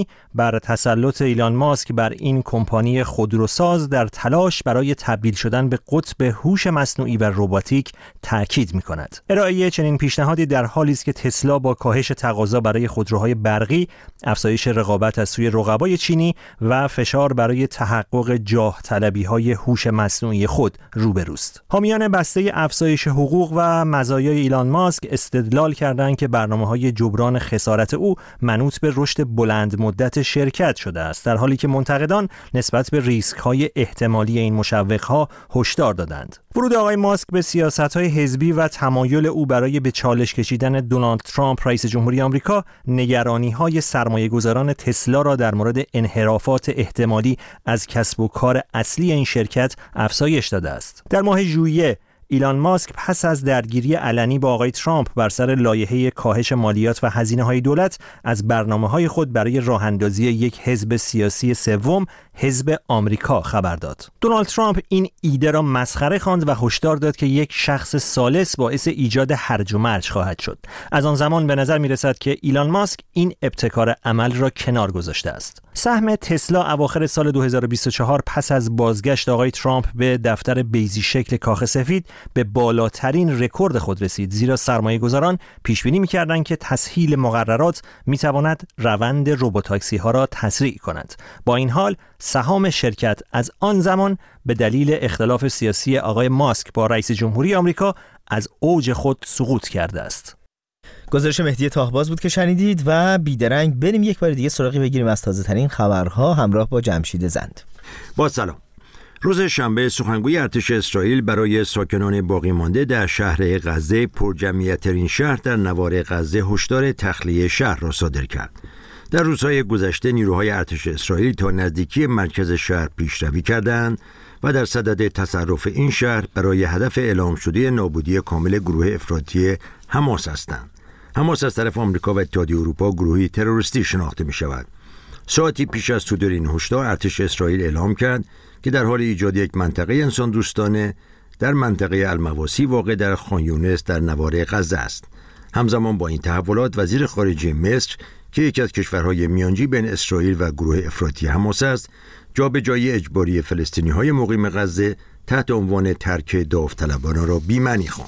[SPEAKER 11] بر تسلط ایلان ماسک بر این کمپانی خودروساز در تلاش برای تبدیل شدن به قطب هوش مصنوعی و رباتیک تاکید می‌کند. ارائه چنین پیشنهادی در حالی است که تسلا با کاهش تقاضا برای خودروهای برقی، افزایش رقابت از سوی رقبای چینی و فشار برای تحقق جاه طلبی‌های هوش مصنوعی خود روبروست. حامیان بسته افزایش حقوق و مزایای ایلان ماسک استدلال کردند که برنامه‌های جبران خسارت او منوط به رشد بلند مدت شرکت شده است، در حالی که منتقدان نسبت به ریسک‌های احتمالی این مشوق‌ها هشدار دادند. ورود آقای ماسک به سیاست‌های حزبی و تمایل او برای به چالش کشیدن دونالد ترامپ رئیس جمهوری آمریکا نگرانی‌های سرمایه‌گذاران تسلا را در مورد انحرافات احتمالی از کسب و کار اصلی این شرکت افزایش داده است. در ماه ژوئیه ایلان ماسک پس از درگیری علنی با آقای ترامپ بر سر لایحه کاهش مالیات و هزینه‌های دولت از برنامه‌های خود برای راه‌اندازی یک حزب سیاسی سوم، حزب آمریکا، خبر داد. دونالد ترامپ این ایده را مسخره خواند و هشدار داد که یک شخص ثالث باعث ایجاد هرج و مرج خواهد شد. از آن زمان به نظر می‌رسد که ایلان ماسک این ابتکار عمل را کنار گذاشته است. سهم تسلا اواخر سال دو هزار و بیست و چهار پس از بازگشت آقای ترامپ به دفتر بیضی شکل کاخ سفید به بالاترین رکورد خود رسید، زیرا سرمایه‌گذاران پیش بینی می‌کردند که تسهیل مقررات می‌تواند روند روبوتاکسی‌ها را تسریع کند. با این حال سهام شرکت از آن زمان به دلیل اختلاف سیاسی آقای ماسک با رئیس جمهوری آمریکا از اوج خود سقوط کرده است.
[SPEAKER 1] گزارش مهدی تاهباز بود که شنیدید و بیدرنگ بریم یک بار دیگه سراغی بگیریم از تازه ترین خبرها همراه با جمشید زند.
[SPEAKER 4] با سلام. روز شنبه سخنگوی ارتش اسرائیل برای ساکنان باقی مانده در شهر غزه، پرجمعیت‌ترین شهر در نوار غزه، هشدار تخلیه شهر را صادر کرد. در روزهای گذشته نیروهای ارتش اسرائیل تا نزدیکی مرکز شهر پیشروی کردند و در صدد تصرف این شهر برای هدف اعلام شده نابودی کامل گروه افراطی حماس هستند. حماس از طرف آمریکا و اتحادیه اروپا گروهی تروریستی شناخته می شود. ساعتی پیش از صدور این هشدار ارتش اسرائیل اعلام کرد که در حال ایجاد یک منطقه انسان دوستانه در منطقه المواسی واقع در خان یونس در نوار غزه است. همزمان با این تحولات وزیر خارجه مصر که یکی از کشورهای میانجی بین اسرائیل و گروه افراطی حماس است، جابجایی اجباری فلسطینی‌های مقیم غزه تحت عنوان ترک داوطلبانه را بی‌معنی خواند.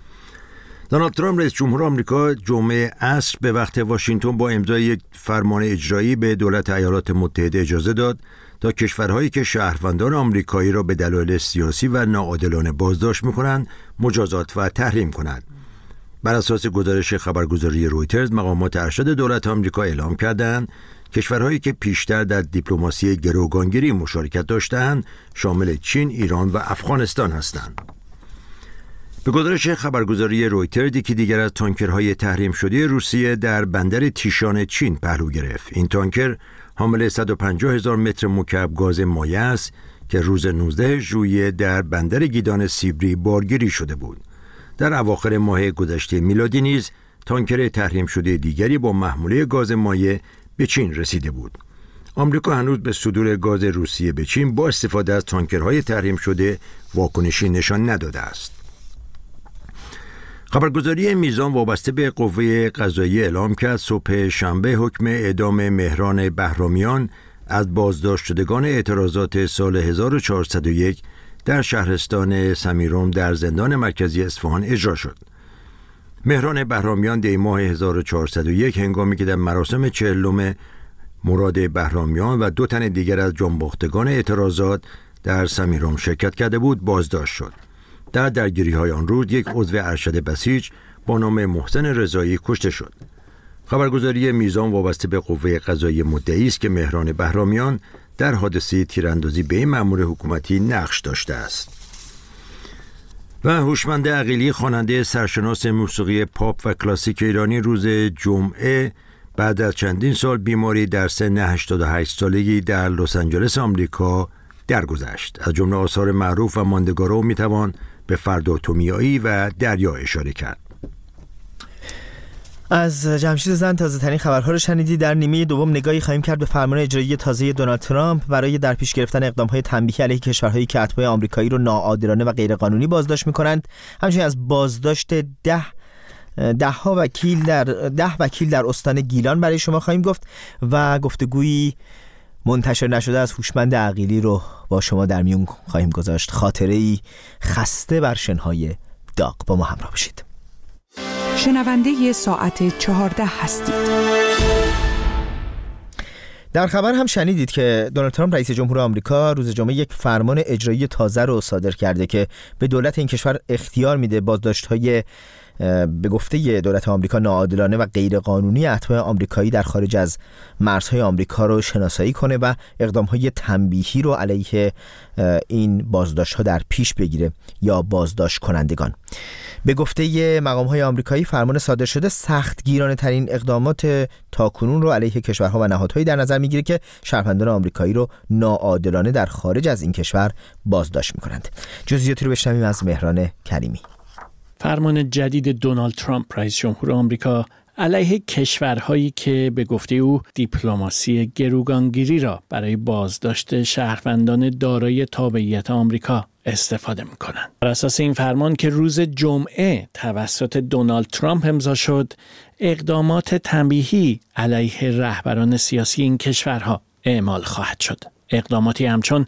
[SPEAKER 4] دونالد ترامپ رئیس جمهور آمریکا جمعه عصر به وقت واشنگتن با امضای یک فرمان اجرایی به دولت ایالات متحده اجازه داد تا کشورهایی که شهروندان آمریکایی را به دلایل سیاسی و ناعادلانه بازداشت می‌کنند مجازات و تحریم کنند. بر اساس گزارش خبرگزاری رویترز، مقامات ارشد دولت آمریکا اعلام کردند کشورهایی که پیشتر در دیپلماسی گروگانگیری مشارکت داشتند شامل چین، ایران و افغانستان هستند. به گزارش خبرگزاری رویترز، یکی دیگر از تانکرهای تحریم شده روسیه در بندر تیشان چین پهلو گرفت. این تانکر حامل صد و پنجاه هزار متر مکعب گاز مایع است که روز نوزده ژوئیه در بندر گیدان سیبری بارگیری شده بود. در اواخر ماه گذشته میلادی نیز تانکر تحریم شده دیگری با محموله گاز مایع به چین رسیده بود. آمریکا هنوز به صدور گاز روسیه به چین با استفاده از تانکرهای تحریم شده واکنشی نشان نداده است. خبرگزاری میزان وابسته به قوه قضاییه اعلام کرد صبح شنبه حکم اعدام مهران بهرامیان از بازداشت شدگان اعتراضات سال هزار و چهارصد و یک در شهرستان سمیروم در زندان مرکزی اصفهان اجرا شد. مهران بهرامیان دی ماه هزار و چهارصد و یک هنگامی که در مراسم چهلم مراد بهرامیان و دو تن دیگر از جانباختگان اعتراضات در سمیروم شرکت کرده بود بازداشت شد. در درگیری‌های آن روز یک عضو ارشد بسیج با نام محسن رضایی کشته شد. خبرگزاری میزان وابسته به قوه قضاییه مدعی است که مهران بهرامیان در حادثه تیراندازی به این مأمور حکومتی نقش داشته است. و هوشمند عقیلی، خواننده سرشناس موسیقی پاپ و کلاسیک ایرانی، روز جمعه بعد از چندین سال بیماری در سن هشتاد و هشت سالگی در لس آنجلس آمریکا درگذشت. از جمله آثار معروف و ماندگار او میتوان به فردا تومیایی و دریا اشاره کرد.
[SPEAKER 1] از جمشید زند تازه ترین خبرها رو شنیدی. در نیمه دوم نگاهی خواهیم کرد به فرمان اجرایی تازه دونالد ترامپ برای در پیش گرفتن اقدام‌های تنبیهی علیه کشورهایی که اتباع آمریکایی رو ناعادلانه و غیرقانونی بازداشت می‌کنند. همچنین از بازداشت ده ده ها وکیل در ده وکیل در استان گیلان برای شما خواهیم گفت و گفتگویی منتشر نشده از هوشمند عقیلی رو با شما در میون خواهیم گذاشت. خاطره‌ای خسته بر شنهای داغ. با ما همراه باشید.
[SPEAKER 3] شنونده ساعت چهارده هستید.
[SPEAKER 1] در خبر هم شنیدید که دونالد ترامپ رئیس جمهور آمریکا روز جمعه یک فرمان اجرایی تازه رو صادر کرده که به دولت این کشور اختیار میده بازداشت‌های به گفته دولت آمریکا ناعادلانه و غیرقانونی اتباع آمریکایی در خارج از مرزهای آمریکا رو شناسایی کنه و اقدام‌های تنبیهی رو علیه این بازداشت‌ها در پیش بگیره یا بازداشت کنندگان. به گفته مقام‌های آمریکایی فرمان صادر شده سختگیرانه ترین اقدامات تاکنون رو علیه کشورها و نهادهایی در نظر میگیره که شهروندان آمریکایی رو ناعادلانه در خارج از این کشور بازداشت میکنند. جزئیاتی رو بشنویم از مهران کریمی.
[SPEAKER 12] فرمان جدید دونالد ترامپ رئیس جمهور آمریکا علیه کشورهایی که به گفته او دیپلماسی گروگانگیری را برای بازداشت شهروندان دارای تابعیت آمریکا استفاده می‌کنند. بر اساس این فرمان که روز جمعه توسط دونالد ترامپ امضا شد، اقدامات تنبیهی علیه رهبران سیاسی این کشورها اعمال خواهد شد. اقداماتی همچون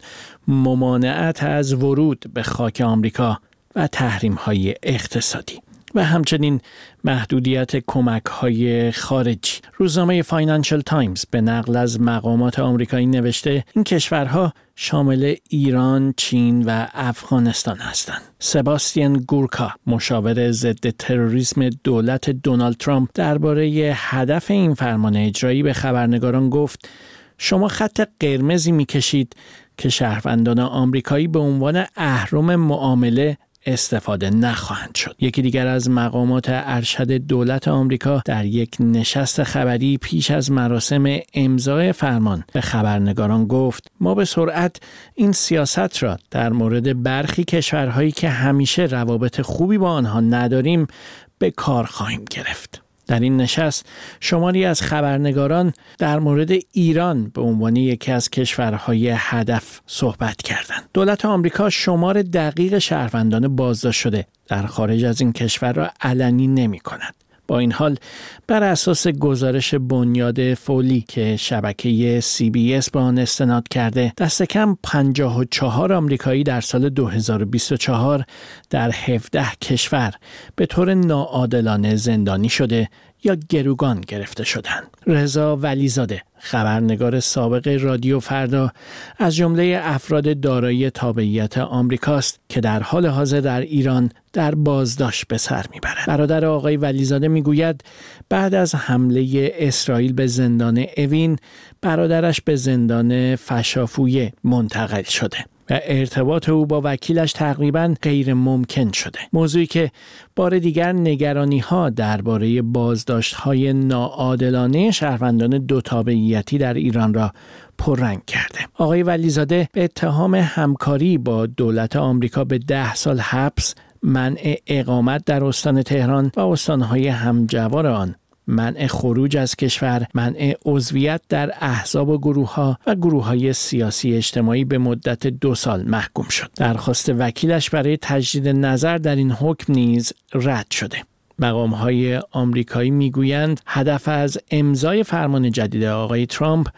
[SPEAKER 12] ممانعت از ورود به خاک آمریکا و تحریم‌های اقتصادی و همچنین محدودیت کمک‌های خارجی. روزنامه فاینانشل تایمز به نقل از مقامات آمریکایی نوشته این کشورها شامل ایران، چین و افغانستان هستند. سباستین گورکا، مشاور ضد تروریسم دولت دونالد ترامپ، درباره هدف این فرمان اجرایی به خبرنگاران گفت: شما خط قرمزی می‌کشید که شهروندان آمریکایی به عنوان اهرم معامله استفاده نخواهند شد. یکی دیگر از مقامات ارشد دولت آمریکا در یک نشست خبری پیش از مراسم امضای فرمان به خبرنگاران گفت: ما به سرعت این سیاست را در مورد برخی کشورهایی که همیشه روابط خوبی با آنها نداریم به کار خواهیم گرفت. در این نشست شماری از خبرنگاران در مورد ایران به عنوان یکی از کشورهای هدف صحبت کردند. دولت آمریکا شمار دقیق شهروندان بازداشت شده در خارج از این کشور را علنی نمی کند. با این حال بر اساس گزارش بنیاد فولی که شبکه سی بی اس با آن استناد کرده، دست کم پنجاه و چهار آمریکایی در سال دو هزار و بیست و چهار در هفده کشور به طور ناعادلانه زندانی شده یا گروگان گرفته شدند. رضا ولیزاده، خبرنگار سابق رادیو فردا، از جمله افراد دارای تابعیت آمریکاست که در حال حاضر در ایران در بازداشت به سر میبرد. برادر آقای ولیزاده میگوید بعد از حمله اسرائیل به زندان اوین، برادرش به زندان فشافویه منتقل شده و ارتباط او با وکیلش تقریباً غیر ممکن شده. موضوعی که بار دیگر نگرانی ها درباره بازداشت های ناعادلانه شهروندان دو تابعیتی در ایران را پررنگ کرده. آقای ولیزاده به اتهام همکاری با دولت آمریکا به ده سال حبس، منع اقامت در استان تهران و استانهای همجوار آن، منع خروج از کشور، منع عضویت در احزاب و گروه‌ها و گروه‌های سیاسی اجتماعی به مدت دو سال محکوم شد. درخواست وکیلش برای تجدید نظر در این حکم نیز رد شده. مقام‌های آمریکایی میگویند هدف از امضای فرمان جدید آقای ترامپ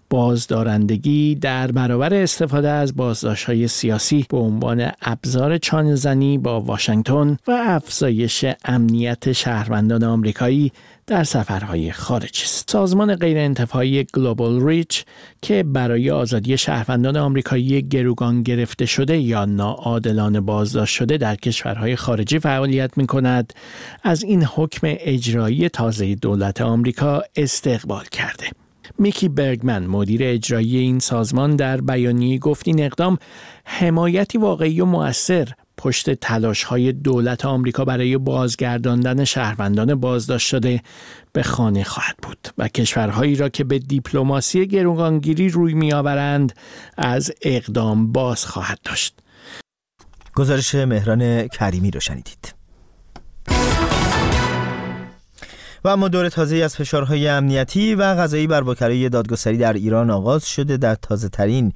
[SPEAKER 12] بازدارندگی در برابر استفاده از بازداشت‌های سیاسی به عنوان ابزار چانه‌زنی با واشنگتن و افزایش امنیت شهروندان آمریکایی در سفرهای خارجی است. سازمان غیرانتفاعی گلوبال ریچ که برای آزادی شهروندان آمریکایی گروگان گرفته شده یا ناعادلانه بازداشت شده در کشورهای خارجی فعالیت می‌کند، از این حکم اجرایی تازه دولت آمریکا استقبال کرده. میکی برگمن، مدیر اجرایی این سازمان، در بیانیه گفت این اقدام حمایتی واقعی و مؤثر پشت تلاش‌های دولت آمریکا برای بازگرداندن شهروندان بازداشت شده به خانه خواهد بود و کشورهایی را که به دیپلماسی گروگانگیری روی می‌آورند از اقدام باز خواهد داشت.
[SPEAKER 1] گزارش مهران کریمی را شنیدید. و اما دور تازه‌ای از فشارهای امنیتی و قضایی بر وکلای دادگستری در ایران آغاز شده. در تازه‌ترین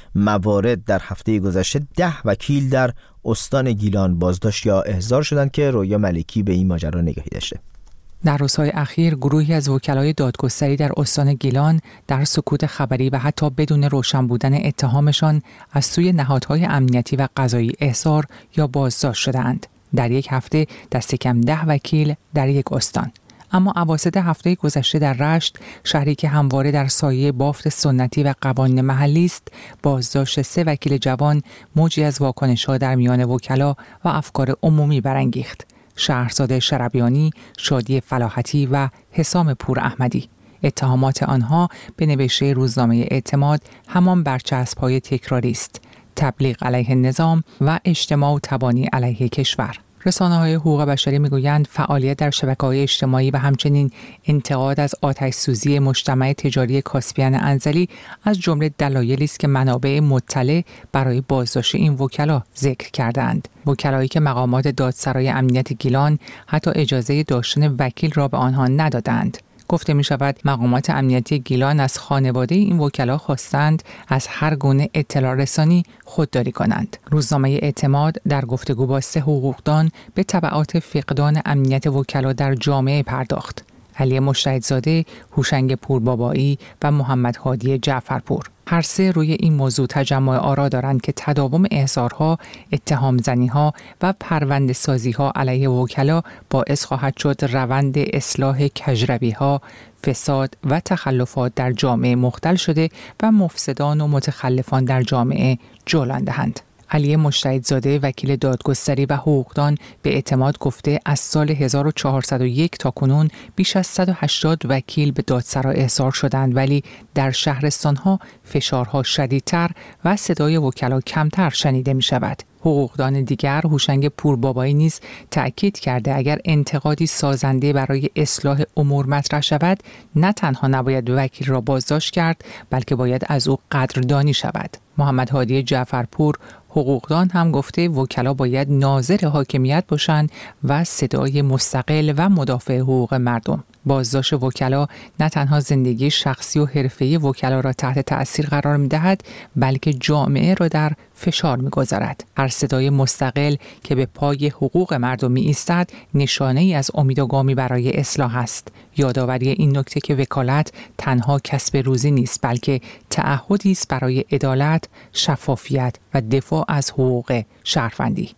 [SPEAKER 1] موارد در هفته گذشته ده وکیل در استان گیلان بازداشت یا احضار شدند که رویا ملکی به این ماجرا نگاهی داشته.
[SPEAKER 2] در روزهای اخیر گروهی از وکلای دادگستری در استان گیلان در سکوت خبری و حتی بدون روشن بودن اتهامشان از سوی نهادهای امنیتی و قضایی احضار یا بازداشت شدند. در یک هفته دست کم ده وکیل در یک استان. اما اواسط هفته گذشته در رشت، شهری که همواره در سایه بافت سنتی و قوانین محلی است، بازداشت سه وکیل جوان موجی از واکنش‌ها در میان وکلا و افکار عمومی برانگیخت. شهرزاد شربیانی، شادی فلاحتی و حسام پور احمدی. اتهامات آنها به نوشته روزنامه اعتماد همان برچسب‌های تکراری است: تبلیغ علیه نظام و اجتماع و تبانی علیه کشور. رسانه‌های حقوق بشری می‌گویند فعالیت در شبکه‌های اجتماعی و همچنین انتقاد از آتش‌سوزی مجتمع تجاری کاسپیان انزلی از جمله دلایلی است که منابع مطلع برای بازداشت این وکلا ذکر کردند. وکلایی که مقامات دادسرای امنیت گیلان حتی اجازه داشتن وکیل را به آنها ندادند. گفته می شود مقامات امنیتی گیلان از خانواده این وکلا خواستند از هر گونه اطلاع رسانی خودداری کنند. روزنامه اعتماد در گفتگو با سه حقوقدان به تبعات فقدان امنیت وکلا در جامعه پرداخت: علی مجتهدزاده، هوشنگ پوربابایی و محمد هادی جعفرپور. هر سه روی این موضوع تجمع آرا دارند که تداوم احضارها، اتهام زنیها و پرونده سازیها علیه وکلا باعث خواهد شد روند اصلاح کجرویها، فساد و تخلفات در جامعه مختل شده و مفسدان و متخلفان در جامعه جولان دهند. علی مجتهدزاده، وکیل دادگستری و حقوقدان، به اعتماد گفته از سال هزار و چهارصد و یک تا کنون بیش از صد و هشتاد وکیل به دادسرا احضار شدند، ولی در شهرستانها فشارها شدیدتر و صدای وکلا کمتر شنیده می شود. حقوقدان دیگر، هوشنگ پوربابایی، نیز تأکید کرده اگر انتقادی سازنده برای اصلاح امور مطرح شود، نه تنها نباید وکیل را بازداشت کرد، بلکه باید از او قدردانی شود. محمد هادی جعفرپور، حقوقدان، هم گفته وکلا باید ناظر حاکمیت باشند و صدای مستقل و مدافع حقوق مردم. بازداشت وکلا نه تنها زندگی شخصی و حرفه‌ای وکلا را تحت تأثیر قرار می‌دهد، بلکه جامعه را در فشار می‌گذارد. هر صدای مستقل که به پای حقوق مردم می‌ایستد، نشانه‌ای از امیدوارگامی برای اصلاح است. یادآوری این نکته که وکالت تنها کسب روزی نیست، بلکه تعهدی است برای عدالت، شفافیت و دفاع از حقوق شهروندی.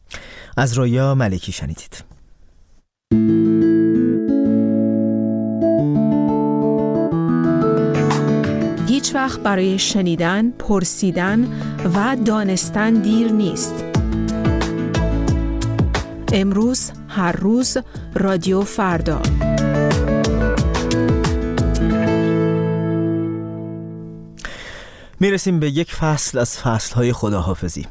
[SPEAKER 1] از رویا ملکی شنیدید.
[SPEAKER 3] هیچ وقت برای شنیدن، پرسیدن و دانستن دیر نیست. امروز، هر روز، رادیو فردا.
[SPEAKER 1] میرسیم به یک فصل از فصلهای خداحافظی.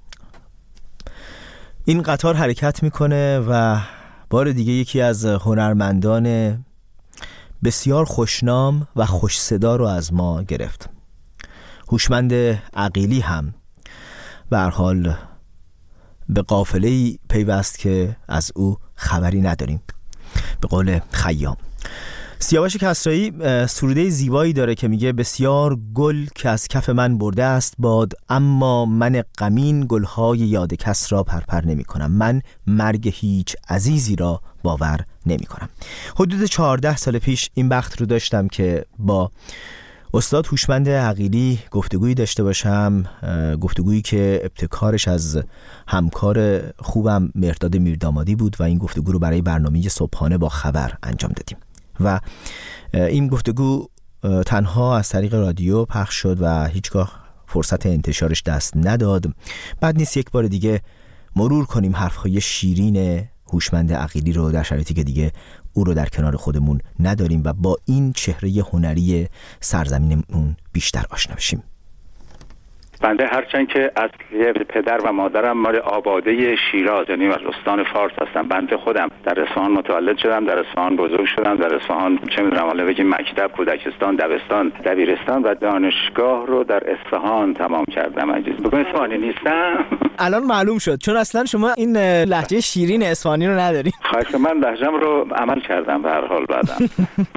[SPEAKER 1] این قطار حرکت میکنه و بار دیگه یکی از هنرمندان بسیار خوشنام و خوش صدا رو از ما گرفت. هوشمند عقیلی هم به هر حال به قافله‌ای پیوست که از او خبری نداریم. به قول خیام. سیاوش کسرایی سروده زیبایی داره که میگه بسیار گل که از کف من برده است باد، اما من غمین گلهای یاد کس را پرپر نمی کنم. من مرگ هیچ عزیزی را باور نمی کنم. حدود چهارده سال پیش این بخت رو داشتم که با استاد هوشمند عقیلی گفتگویی داشته باشم، گفتگویی که ابتکارش از همکار خوبم مرداد میردامادی بود و این گفتگو رو برای برنامه صبحانه با خبر انجام دادیم و این گفتگو تنها از طریق رادیو پخش شد و هیچگاه فرصت انتشارش دست نداد. بعد نیست یک بار دیگه مرور کنیم حرفهای شیرین هوشمند عقیلی رو در شرایطی که دیگه او رو در کنار خودمون نداریم و با این چهره هنری سرزمینمون بیشتر آشنا بشیم.
[SPEAKER 13] بنده هرچند که اصلی پدر و مادرم مال آباده شیراز، یعنی از استان فارس هستم، بنده خودم در اصفهان متولد شدم، در اصفهان بزرگ شدم، در اصفهان چه می‌دونم حالا بگیم مکتب، کودکستان، دبستان، دبیرستان و دانشگاه رو در اصفهان تمام کردم. عزیز بگم اصفهانی نیستم.
[SPEAKER 1] الان معلوم شد چون اصلا شما این لهجه شیرین اصفهانی رو ندارید.
[SPEAKER 13] خواهش من لهجه‌م رو عمل کردم به هر حال بعدم.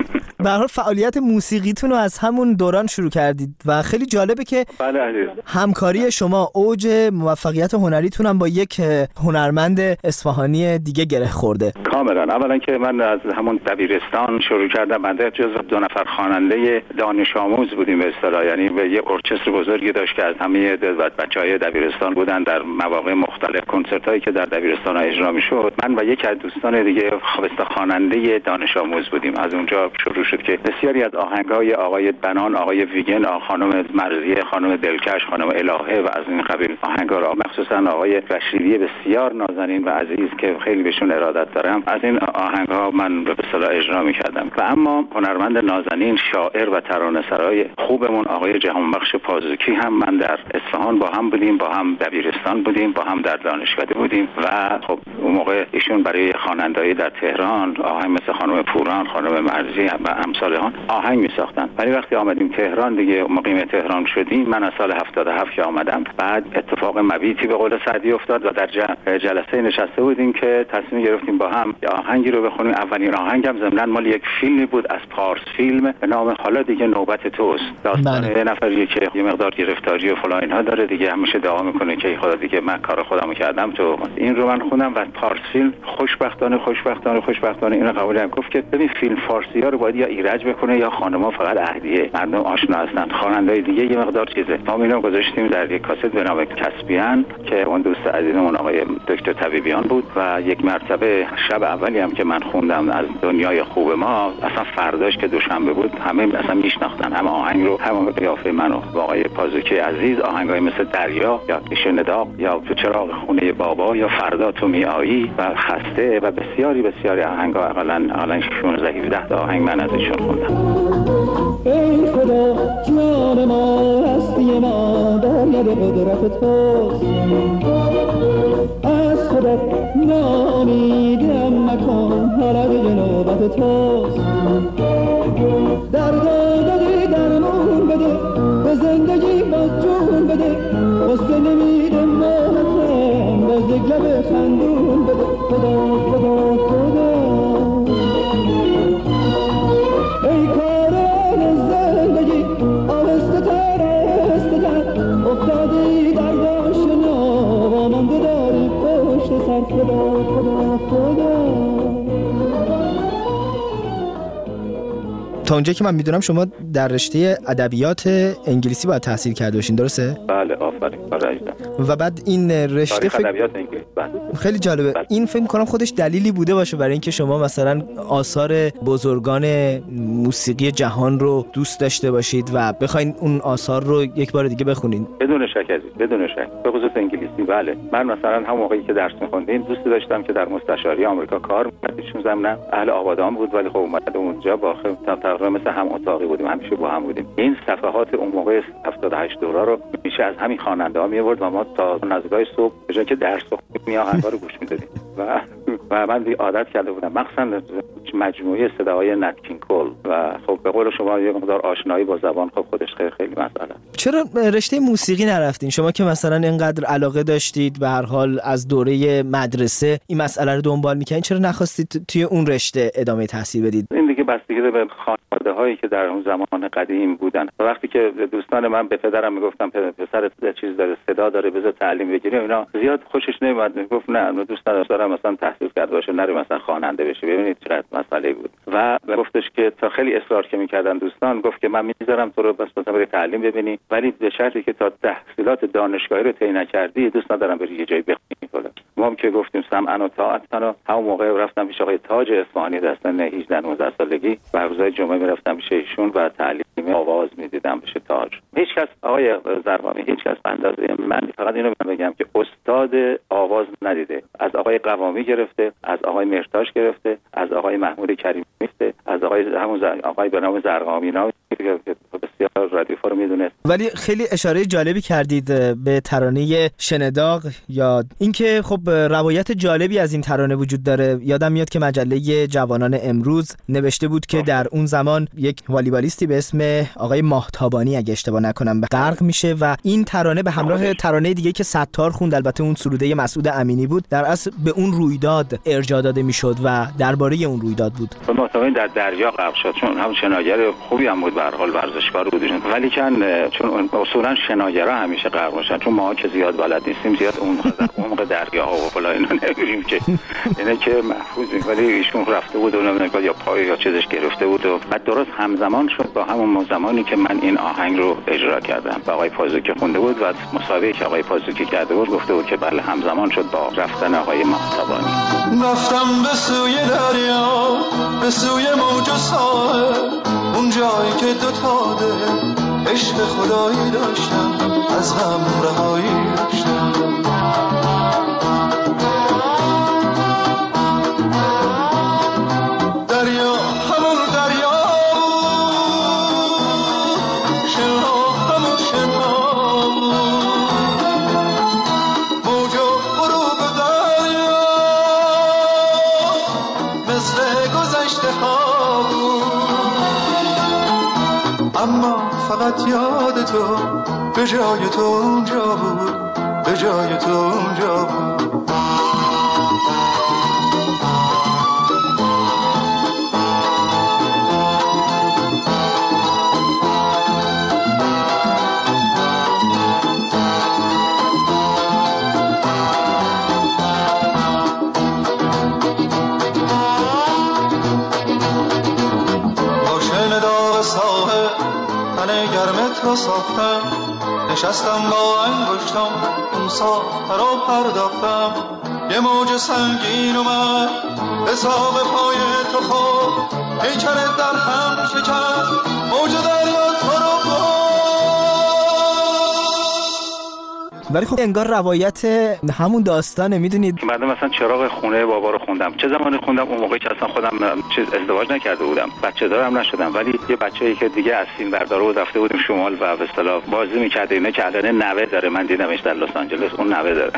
[SPEAKER 1] به هر حال فعالیت موسیقیتون رو از همون دوران شروع کردید و خیلی جالبه که
[SPEAKER 13] بله عزیز.
[SPEAKER 1] همکاری شما اوج موفقیت هنریتون هم با یک هنرمند اصفهانی دیگه گره خورده.
[SPEAKER 13] کاملا. اولا که من از همون دبیرستان شروع کردم. بنده جزو دو نفر خواننده دانش آموز بودیم به اصطلاح، یعنی به یه ارکستر بزرگی داشت که از همه بچهای دبیرستان بودن در مواقع مختلف، کنسرتایی که در دبیرستان اجرا میشد. من و یک از دوستان دیگه خواسته خواننده دانش آموز بودیم. از اونجا شروع شد که بسیاری از آهنگای آقای بنان، آقای ویگن، خانم مرضیه، خانم دلکش، خانم الهه و از این قبیل آهنگا را، مخصوصا آقای رشیدی بسیار نازنین و عزیز که خیلی بهشون ارادت دارم، از این آهنگا من به اصطلاح اجرا می‌کردم. و اما هنرمند نازنین، شاعر و ترانه‌سرای خوبمون آقای جهانبخش پازوکی هم من در اصفهان با هم بودیم، با هم دبیرستان بودیم، با هم در دانشکده بودیم و خب اون موقع ایشون برای خواننده‌ای در تهران آهنگ مثل خانم پوران، خانم مرضی و امثال آن آهنگ می‌ساختن. ولی وقتی آمدیم تهران دیگه مقیم تهران شدیم، من از سال هفتاد و هفت که آمدم، بعد اتفاق مبیتی به قول سعدی افتاد و در جلسه نشسته بودیم که تصمیم گرفتیم با هم آهنگی رو بخونیم. اولین آهنگم ضمناً مال یک فیلمی بود از پارس فیلم به نام حالا دیگه نوبت توست. داستان یه نفریه که یه مقدار گرفتاری و فلان اینها داره دیگه، همیشه دعا میکنه که خدا دیگه من کار خودمو کردم تو. این رو من خوندم و پارس فیلم خوشبختانه خوشبختانه خوشبختانه اینو قبول کردم. گفت که ببین فیلم فارسی‌ها رو باید یا ایرج بکنه یا خانم‌ها فقط اهدیه، مردم آشنا هستن، خواننده‌های دیگه یه مقدار چیزه. ما اینو گذاشتیم در یک کاست به نام کسبیان که اون دوست عزیزمون آقای دکتر طبیبیان بود و یک مرتبه شب اولی هم که من خوندم از دنیای خوب ما، اصلا فرداش که دوشنبه بود همه اصلا میشناختن، همه آهنگ رو، همه قیافه منو با آقای پازوکی عزیز، آهنگای مثل دریا یا کشن داغ یا تو چراغ خونه بابا یا فردا تو میایی و خسته و بسیاری بسیاری آهنگا، اقلا اقلا شانزده هفده تا آهنگ من ازشون خوندم.
[SPEAKER 14] ای خدا جان ما هستی ما در ید قدرت توست، از خدا نامیدم مکن حالا دیگه نوبت توست، در دادی درمون بده به زندگی باز جون بده، قصه نمیده ماهتم باز یک لب خندون بده. خدا خدا خدا ای کاران زندگی آهسته تر آهسته تر افتادی در داشنا و مانده داری پشت سر. خدا خدا خدا.
[SPEAKER 1] تا اونجایی که من میدونم شما در رشته ادبیات انگلیسی باید تحصیل کرده باشین، درسته؟
[SPEAKER 13] بله آفرین.
[SPEAKER 1] و بعد این رشته
[SPEAKER 13] فکر ادبیات انگلیسی بله.
[SPEAKER 1] خیلی جالبه. بله. این فکر کنم خودش دلیلی بوده باشه برای اینکه شما مثلا آثار بزرگان موسیقی جهان رو دوست داشته باشید و بخواید اون آثار رو یک بار دیگه بخونید.
[SPEAKER 13] بدون شک عزیز، بدون شک. به خصوص انگلیسی بله. من مثلا هم موقعی که درس می‌خوندیم دوست داشتم که در مستشاری آمریکا کار می‌کردم. چون زمینم اهل آبادان بود ولی خب اومد اونجا با تقریبا مثل هم اتاقی بودیم، همیشه با هم بودیم. این صفحات اون موقع هفتاد و هشت دوره رو میشه از همین خواننده‌ها می‌آورد و ما تا نزدیکای صبح به جای که درس بخونیم آهنگا رو گوش می‌دادیم و و من دیگه عادت کرده بودم، مخصوصا مجموعه صداهای نت کینگ کول و خب به قول شما یه مقدار آشنایی با زبان خب خودش خیلی خیلی مسئله.
[SPEAKER 1] چرا رشته موسیقی نرفتین شما که مثلا اینقدر علاقه داشتید به هر حال از دوره مدرسه این مسئله رو دنبال می‌کنید، چرا نخواستید توی اون رشته ادامه تحصیل بدید؟
[SPEAKER 13] این دیگه بستگی داره به خانواده‌هایی که در اون زمان قدیم بودن. وقتی که دوستان من به پدرم میگفتم پسر چیز داره صدا داره بذار تعلیم بگیره، اینا زیاد خوشش نمیاد، میگفت نه دوست ندارم مثلا تحصیل کرده باشه نره مثلا خواننده بشه. ببینید چقدر مسئله بود و گفتش که تا خیلی اصرار که میکردن دوستان، گفت که من میذارم تو رو بس مثلا بری تعلیم ببینی ولی به شرطی که تا تحصیلات دانشگاهی رو طی نکردی دوست ندارم بری یه جایی بخونی. ما هم که گفتیم سمعا و طاعتا و همون موقع رفتم پیش آقای تاج اصفهانی در سن هجده نوزده سالگی و روزهای جمعه میرفتم پیش ایشون و تعلیم آواز میدیدم پیش تاج. هیچ کس آقای زرقامی هیچ کس اندازه من فقط اینو بگم که استاد آواز ندیده، از آقای قوامی گرفته، از آقای مرتاش گرفته، از آقای محمود کریمی گرفته، از آقای همون آقای به نام زرقامی اینا بسیار ردیفا رو میدونست.
[SPEAKER 1] ولی خیلی اشاره جالبی کردید به ترانه شنه‌داغ، یا اینکه خب روایت جالبی از این ترانه وجود داره. یادم میاد که مجله جوانان امروز نوشته بود که در اون زمان یک والیبالیستی به اسم آقای ماهتابانی اگه اشتباه نکنم به غرق میشه و این ترانه به همراه ترانه دیگه که ستار خوند، البته اون سروده مسعود امینی بود، در اصل به اون رویداد ارجاع داده میشد و درباره اون رویداد بود.
[SPEAKER 13] ماهتابانی در دریا غرق شد، چون هم شناگر خوبی هم بود، به هر حال ورزشکار بود، ولی کن چون اصولا شناگرها همیشه غرق میشن، چون ما که زیاد بلد نیستیم، زیاد اون عمق دریا و فلا اینا نمیریم که اینه که محفوظیم. ولی ایشون رفته بود و نمیدونم یا پای یا چیزش گرفته بود و بعد درست همزمان شد با همون زمانی که من این آهنگ رو اجرا کردم. آقای پازوکی خونده بود و مصاحبه‌ای که آقای پازوکی کرده بود گفته بود که بله همزمان شد با رفتن آقای ماهتابانی.
[SPEAKER 15] رفتم به سوی دریا، به سوی موج و ساحل، اون جایی که دو تا دل عشق خدایی داشتم، از غم رهایی داشتم. دریا همون دریا بود، شنها همون شنها بود، موج و غروب دریا مثل گذشته ها بود. اما فقط یاد تو به جای تو اونجا بود، به جای تو اونجا بود. تو ساختم، نشستم با انگشتم اون ساخته را پرداختم، یه موج سنگین اومد حساب پای تو خود، پیکرت در هم شکست، موج دریا تو رو
[SPEAKER 1] ولی خب انگار روایت همون داستانه. میدونید
[SPEAKER 13] بعد مثلا چراغ خونه بابا رو خوندم، چه زمانی خوندم؟ اون موقعی که اصلا خودم چیز ازدواج نکرده بودم، بچه دارم نشدم، ولی یه بچه‌ای که دیگه از فیلم بردار بود رفته بودیم شمال و به اصطلاح بازی می‌کرد، اینه که الان نوه داره، من دیدمش در لس آنجلس، اون نوه داره.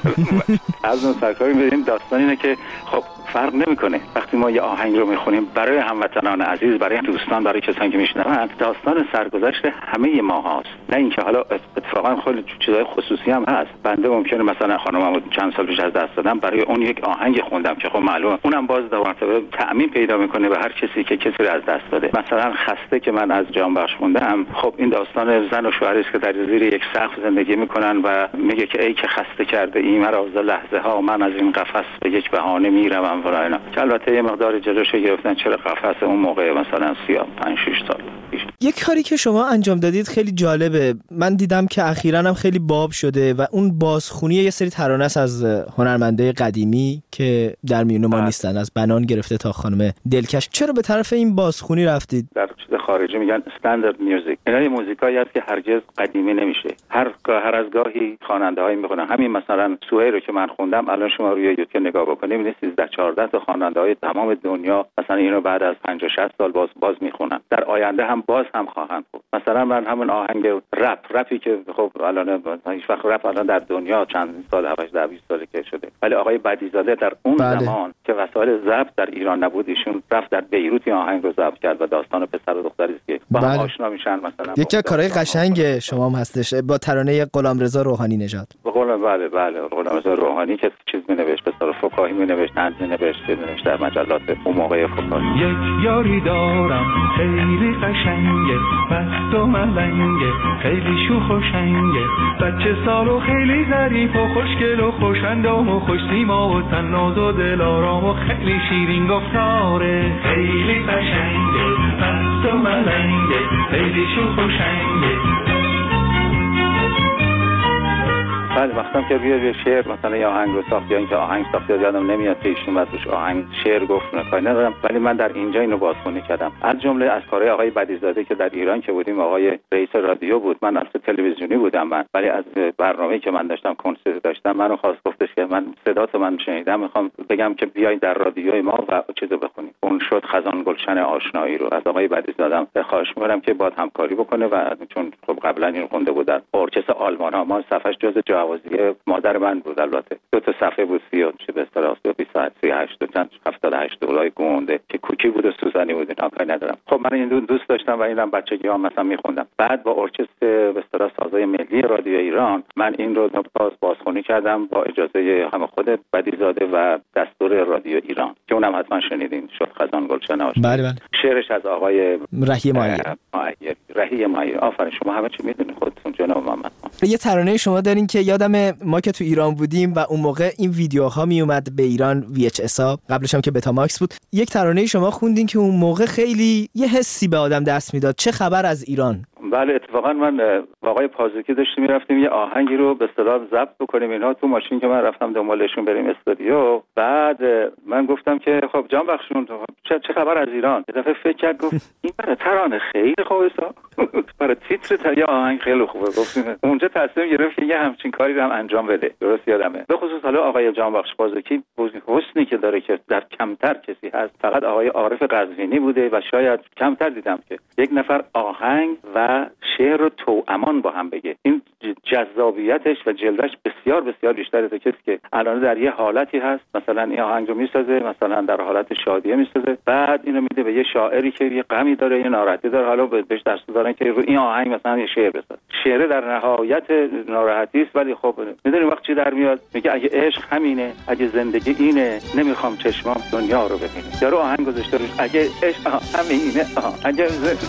[SPEAKER 13] از اون سرکاری می‌بینیم داستان اینه که خب فرق نمیکنه وقتی ما یه آهنگ رو میخونیم برای هموطنان عزیز، برای دوستان، برای کسانی که میشنوند، داستان سرگذشت همه ما هاست، نه اینکه حالا اتفاقا خیلی چیزای خصوصی هم هست. بنده ممکنه مثلا خانممو چند سال پیش از دست دادم، برای اون یک آهنگ خوندم که خب معلومه اونم باز در مرتبه تأمین پیدا میکنه به هر کسی که کسی رو از دست داده. مثلا خسته که من از جانبخش خوندم، خب این داستان زن و شوهری است که در زیر یک سقف زندگی میکنن و میگه که ای که خسته کرده ای مرا ز لحظه ها، من از این قفس به یک بهانه میروم و اینا. که البته یه مقدار جلوش گرفتن، چرا قفس اون موقع مثلا سی و پنج شش سال پیش.
[SPEAKER 1] یک کاری که شما انجام دادید خیلی جالبه، من دیدم که اخیراً هم خیلی باب شده و اون بازخونی یه سری ترانه است از هنرمندای قدیمی که در میون ما نیستن، از بنان گرفته تا خانم دلکش. چرا به طرف این بازخونی رفتید؟
[SPEAKER 13] در چیز خارجی میگن استاندارد میوزیک، اینا موزیکایی است که هرگز قدیمی نمیشه، هر هر از گاهی خواننده‌هایی میخونن. همین مثلا سوهی رو که من خوندم، الان شما روی یوتیوب نگاه بکنید می‌بینید سیزده چهارده تا خواننده‌های تمام دنیا مثلا اینو بعد از پنجاه شصت سال باز باز میخونن، در آینده هم باز هم خواهند خوند. مثلا من همون آهنگ رپ رپی که خب الان هیچ وقت رپ الان در دنیا چند سال هجده بیست ساله که شده، ولی آقای بدیزاده در اون بله. زمان که وسایل ضبط در ایران نبود، ایشون رفت در بیروت این آهنگ رو ضبط کرد و داستان پسر و دختری است که با بله. هم آشنا میشن. مثلا
[SPEAKER 1] یکی از کارهای قشنگ شما هم هستش با ترانه غلامرضا روحانی نژاد.
[SPEAKER 13] بقول بله بله غلامرضا روحانی که چیز می‌نوشت، به طور فکاهی می‌نوشت، طنز می‌نوشت، می‌نوشت در مجلات اون موقع فکاهی.
[SPEAKER 16] یک یاری دارم خیلی قشنگه، مست و ملنگه، خیلی شوخ و شنگه، بچه سال و خیلی ظریف و خوشگل و خوش‌اندام و خوش سیما و طناز و دلارام و خیلی شیرین گفتاره، خیلی قشنگه، مست و ملنگه، خیلی شوخ و شنگه.
[SPEAKER 13] بعد وقتام که روی شعر مثلا یا آهنگ رو ساخت یا اینکه آهنگ ساخت یادم نمیاد که ایشون واسش آهنگ شعر گفت نه کاری ندارم، ولی من در اینجا اینو بازخوانی کردم. از جمله از کارهای آقای بدیزاده که در ایران که بودیم، آقای رئیس رادیو بود، من اصلا تلویزیونی بودم من، ولی از برنامه‌ای که من داشتم کنسرت داشتم منو خواست گفتش که من صداتو من شنیدم، میخوام بگم که بیاید در رادیوی ما و چیزو بخونید. اون شد خزان گلشن آشنایی رو. از آقای بدیزاده خواهش می‌کنم که با همکاری بکنه و چون خب قبلا این خونده بود در ارکستر آلمان ها، ما صفحش جز جوازی مادر من بود، البته دو تا صفحه بود سی و چه به اصطلاح بیست و هشت چند هفتاد و هشت دلار گونده که کوکی بود و سوزنی بود، اینا کاری ندارم. خب من این دوست داشتم و اینم بچگی ها مثلا میخوندم. بعد با ارکستر به اصطلاح سازای ملی رادیو ایران من این رو باز بازخوانی کردم با اجازه هم خود بدیزاده و دستور رادیو ایران که اونم حتما شنیدین، شد خزان گلشن آشنایی.
[SPEAKER 1] بله بله.
[SPEAKER 13] شعرش از آقای
[SPEAKER 1] رهی مایری.
[SPEAKER 13] رهی مایری. آفرین، شما همه چی میدونید خودتون جناب محمد.
[SPEAKER 1] یه ترانه شما دارین که یادم ما که تو ایران بودیم و اون موقع این ویدیوها می اومد به ایران وی اچ اس ها، قبلش هم که بتا ماکس بود، یک ترانه شما خوندین که اون موقع خیلی یه حسی به آدم دست میداد. چه خبر از ایران؟
[SPEAKER 13] بله اتفاقا من با آقای پازوکی داشتیم میرفتیم یه آهنگی رو به اصطلاح ضبط بکنیم اینا تو ماشین که من رفتم دنبالشون بریم استودیو. بعد من گفتم که خب جان بخشون چه, چه خبر از ایران؟ یه دفعه فکر کرد گفت این برای ترانه خیلی خوبه برای تیتر تا یه آهنگ خیلی خوبه. گفتیم اونجا تصمیم گرفت که یه همچین کاری رو هم انجام بده. درست یادمه. به خصوص حالا آقای جان بخش پازوکی حسنی که داره که در کمتر کسی هست، فقط آقای عارف قزوینی بوده و شاید کمتر دیدم که یک نفر آهنگ و شعر رو توامان با هم بگه. این جذابیتش و جلوش بسیار بسیار بیشتره تا کسی که الان در یه حالتی هست مثلا این آهنگ رو میسازه، مثلا در حالت شادیه میسازه، بعد اینو میده به یه شاعری که یه غمی داره، یه ناراحتی داره، حالا بهش دست دادن که رو این آهنگ مثلا یه شعر بساز. شعر در نهایت ناراحتی است، ولی خب میدونی وقت چی در میاد؟ میگه اگه عشق همینه، اگه زندگی اینه، نمیخوام چشمام دنیا رو ببینه. یارو آهنگ گذاشته روش اگه عشق همینه، اگه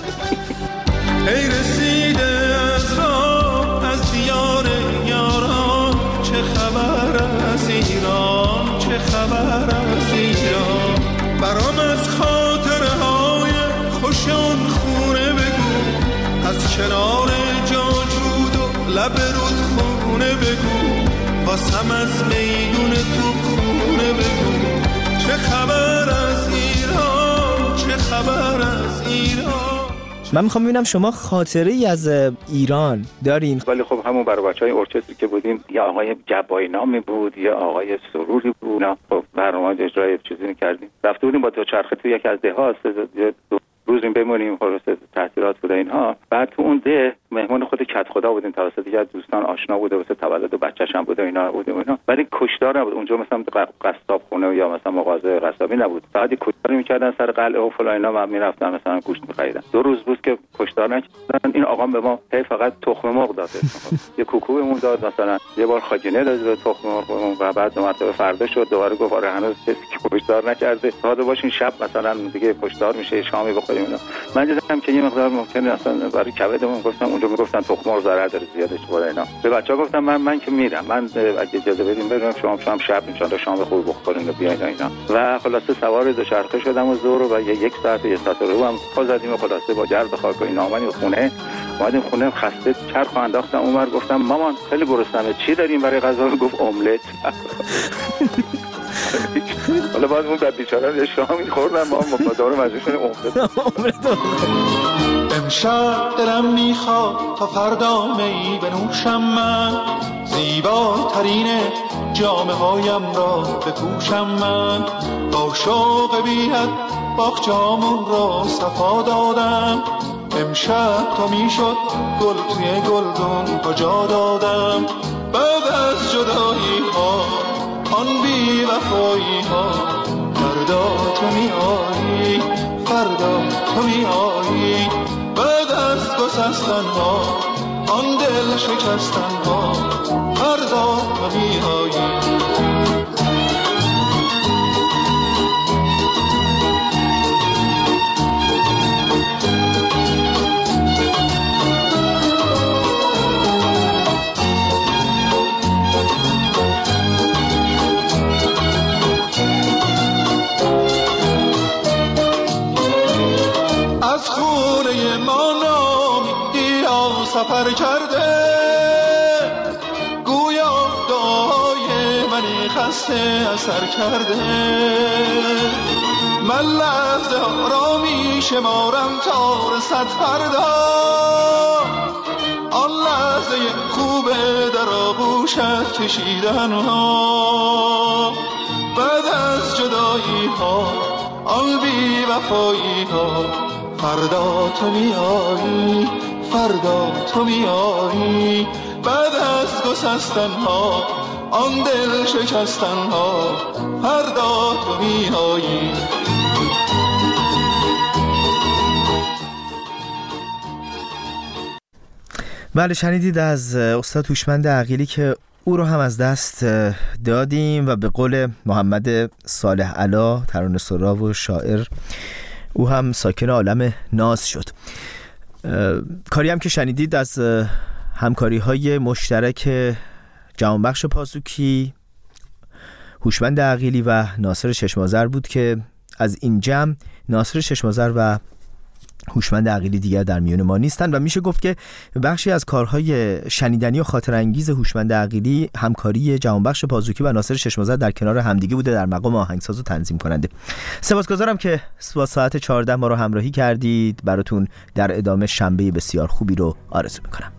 [SPEAKER 15] ای رسیده از راه از دیار یاران، چه خبر از ایران، چه خبر از ایران. برام از خاطرهای خوشان خونه بگو، از کنار جاجود و لب رودخونه بگو، واسم از میدون تو خونه بگو. چه خبر از ایران، چه خبر از ایران.
[SPEAKER 1] من میخوام ببینم شما خاطره ای از ایران دارین؟
[SPEAKER 13] ولی خب همون برای بچهای ارکستری که بودیم یا آقای جبایی نامی بود یا آقای سروری بود، خب برنامه اجرای چیزی می‌کردیم. رفته بودیم با دوچرخه تو یکی از ده‌ها روزیم بمونیم، خلاص تحصیلات بوده اینها. بعد تو اون ده مهمان خود کت خدا بودیم، توسط یکی از دوستان آشنا بوده، واسه تولد بچه‌ش هم بوده اینا بوده اینا. ولی کشدار نبود اونجا، مثلا قصاب خونه یا مثلا مغازه قصابی نبود، فقط کشدار می‌کردن سر قلعه و فلان اینا، من میرفتم مثلا گوشت می‌خریدم. دو روز بود که کشدار نکردن. این آقا به ما هی فقط تخم مرغ داد، یه کوکو بهمون داد، مثلا یه بار خاجینه داد به تخم مرغ و بعد دو مرتبه فردا شد دوباره گفت آره هنوز کسی که کشدار نکرده داده باشین شب مثلا دیگه کشدار میشه شامی بخوریم اینا. من دیدم که یه مقدار ممکنه اصلا برای کبدمون، گفتم اونجا میگفتن تخم مرغ ضرر داره زیادش بالا اینا. به بچه‌ها گفتم من من که میرم، من اگه اجازه بدین بریم شما شام شب ان شاء الله شام خوب بخورین و بیاین اینا. و خلاصه سوار دوچرخه شدم و زور و یک ساعت یک ساعت رو هم پا زدیم و خلاصه با گرد خاک و اینا اومدیم خونه. اومدیم خونه خسته چرخ انداختم اونور، گفتم مامان خیلی گرسنمه چی داریم برای غذا؟ گفت املت. حالا بعد اون بعد بیچاره یه شامی خوردن ما مفادار مجبور شدیم املت.
[SPEAKER 15] امشب دلم میخواد تا فردا می بنوشم، من زیباترین جامه هایم را بپوشم، من با شوق بیت باغچه‌مون را صفا دادم، امشب تا میشد گل توی گلدون کجا دادم. بعد از جدایی ها آن بی وفایی ها، فردا تو می آیی، فردا تو می آیی. بعد از گسستن ها آن دل شکستن ها، فردا تو می آیی. سفر کرده گویا بسته اثر کرده. من لحظه ها را می شمارم تا رسد فردا، آن لحظه خوبه در آغوشت کشیدن ها. بعد از جدایی ها آن بی وفایی ها، فردا تو میایی، فردا تو میایی. بعد از گسستن ها آن دل شکستن ها، فردا تو میایی.
[SPEAKER 1] بله، شنیدید از استاد هوشمند عقیلی که او رو هم از دست دادیم و به قول محمد صالح علا ترانه‌سرا و شاعر، او هم ساکن عالم ناز شد. کاری هم که شنیدید از همکاری های مشترک جهانبخش پاسوکی، هوشمند عقیلی و ناصر چشم‌آذر بود که از این جمع ناصر چشم‌آذر و هوشمند عقیلی دیگر در میون ما نیستند و میشه گفت که بخشی از کارهای شنیدنی و خاطر انگیز هوشمند عقیلی همکاری جهانبخش پاسوکی و ناصر چشم‌آذر در کنار همدیگه بوده در مقام آهنگساز و تنظیم کننده. سپاسگزارم که با ساعت چهارده ما رو همراهی کردید. براتون در ادامه شنبه بسیار خوبی رو آرزو میکنم.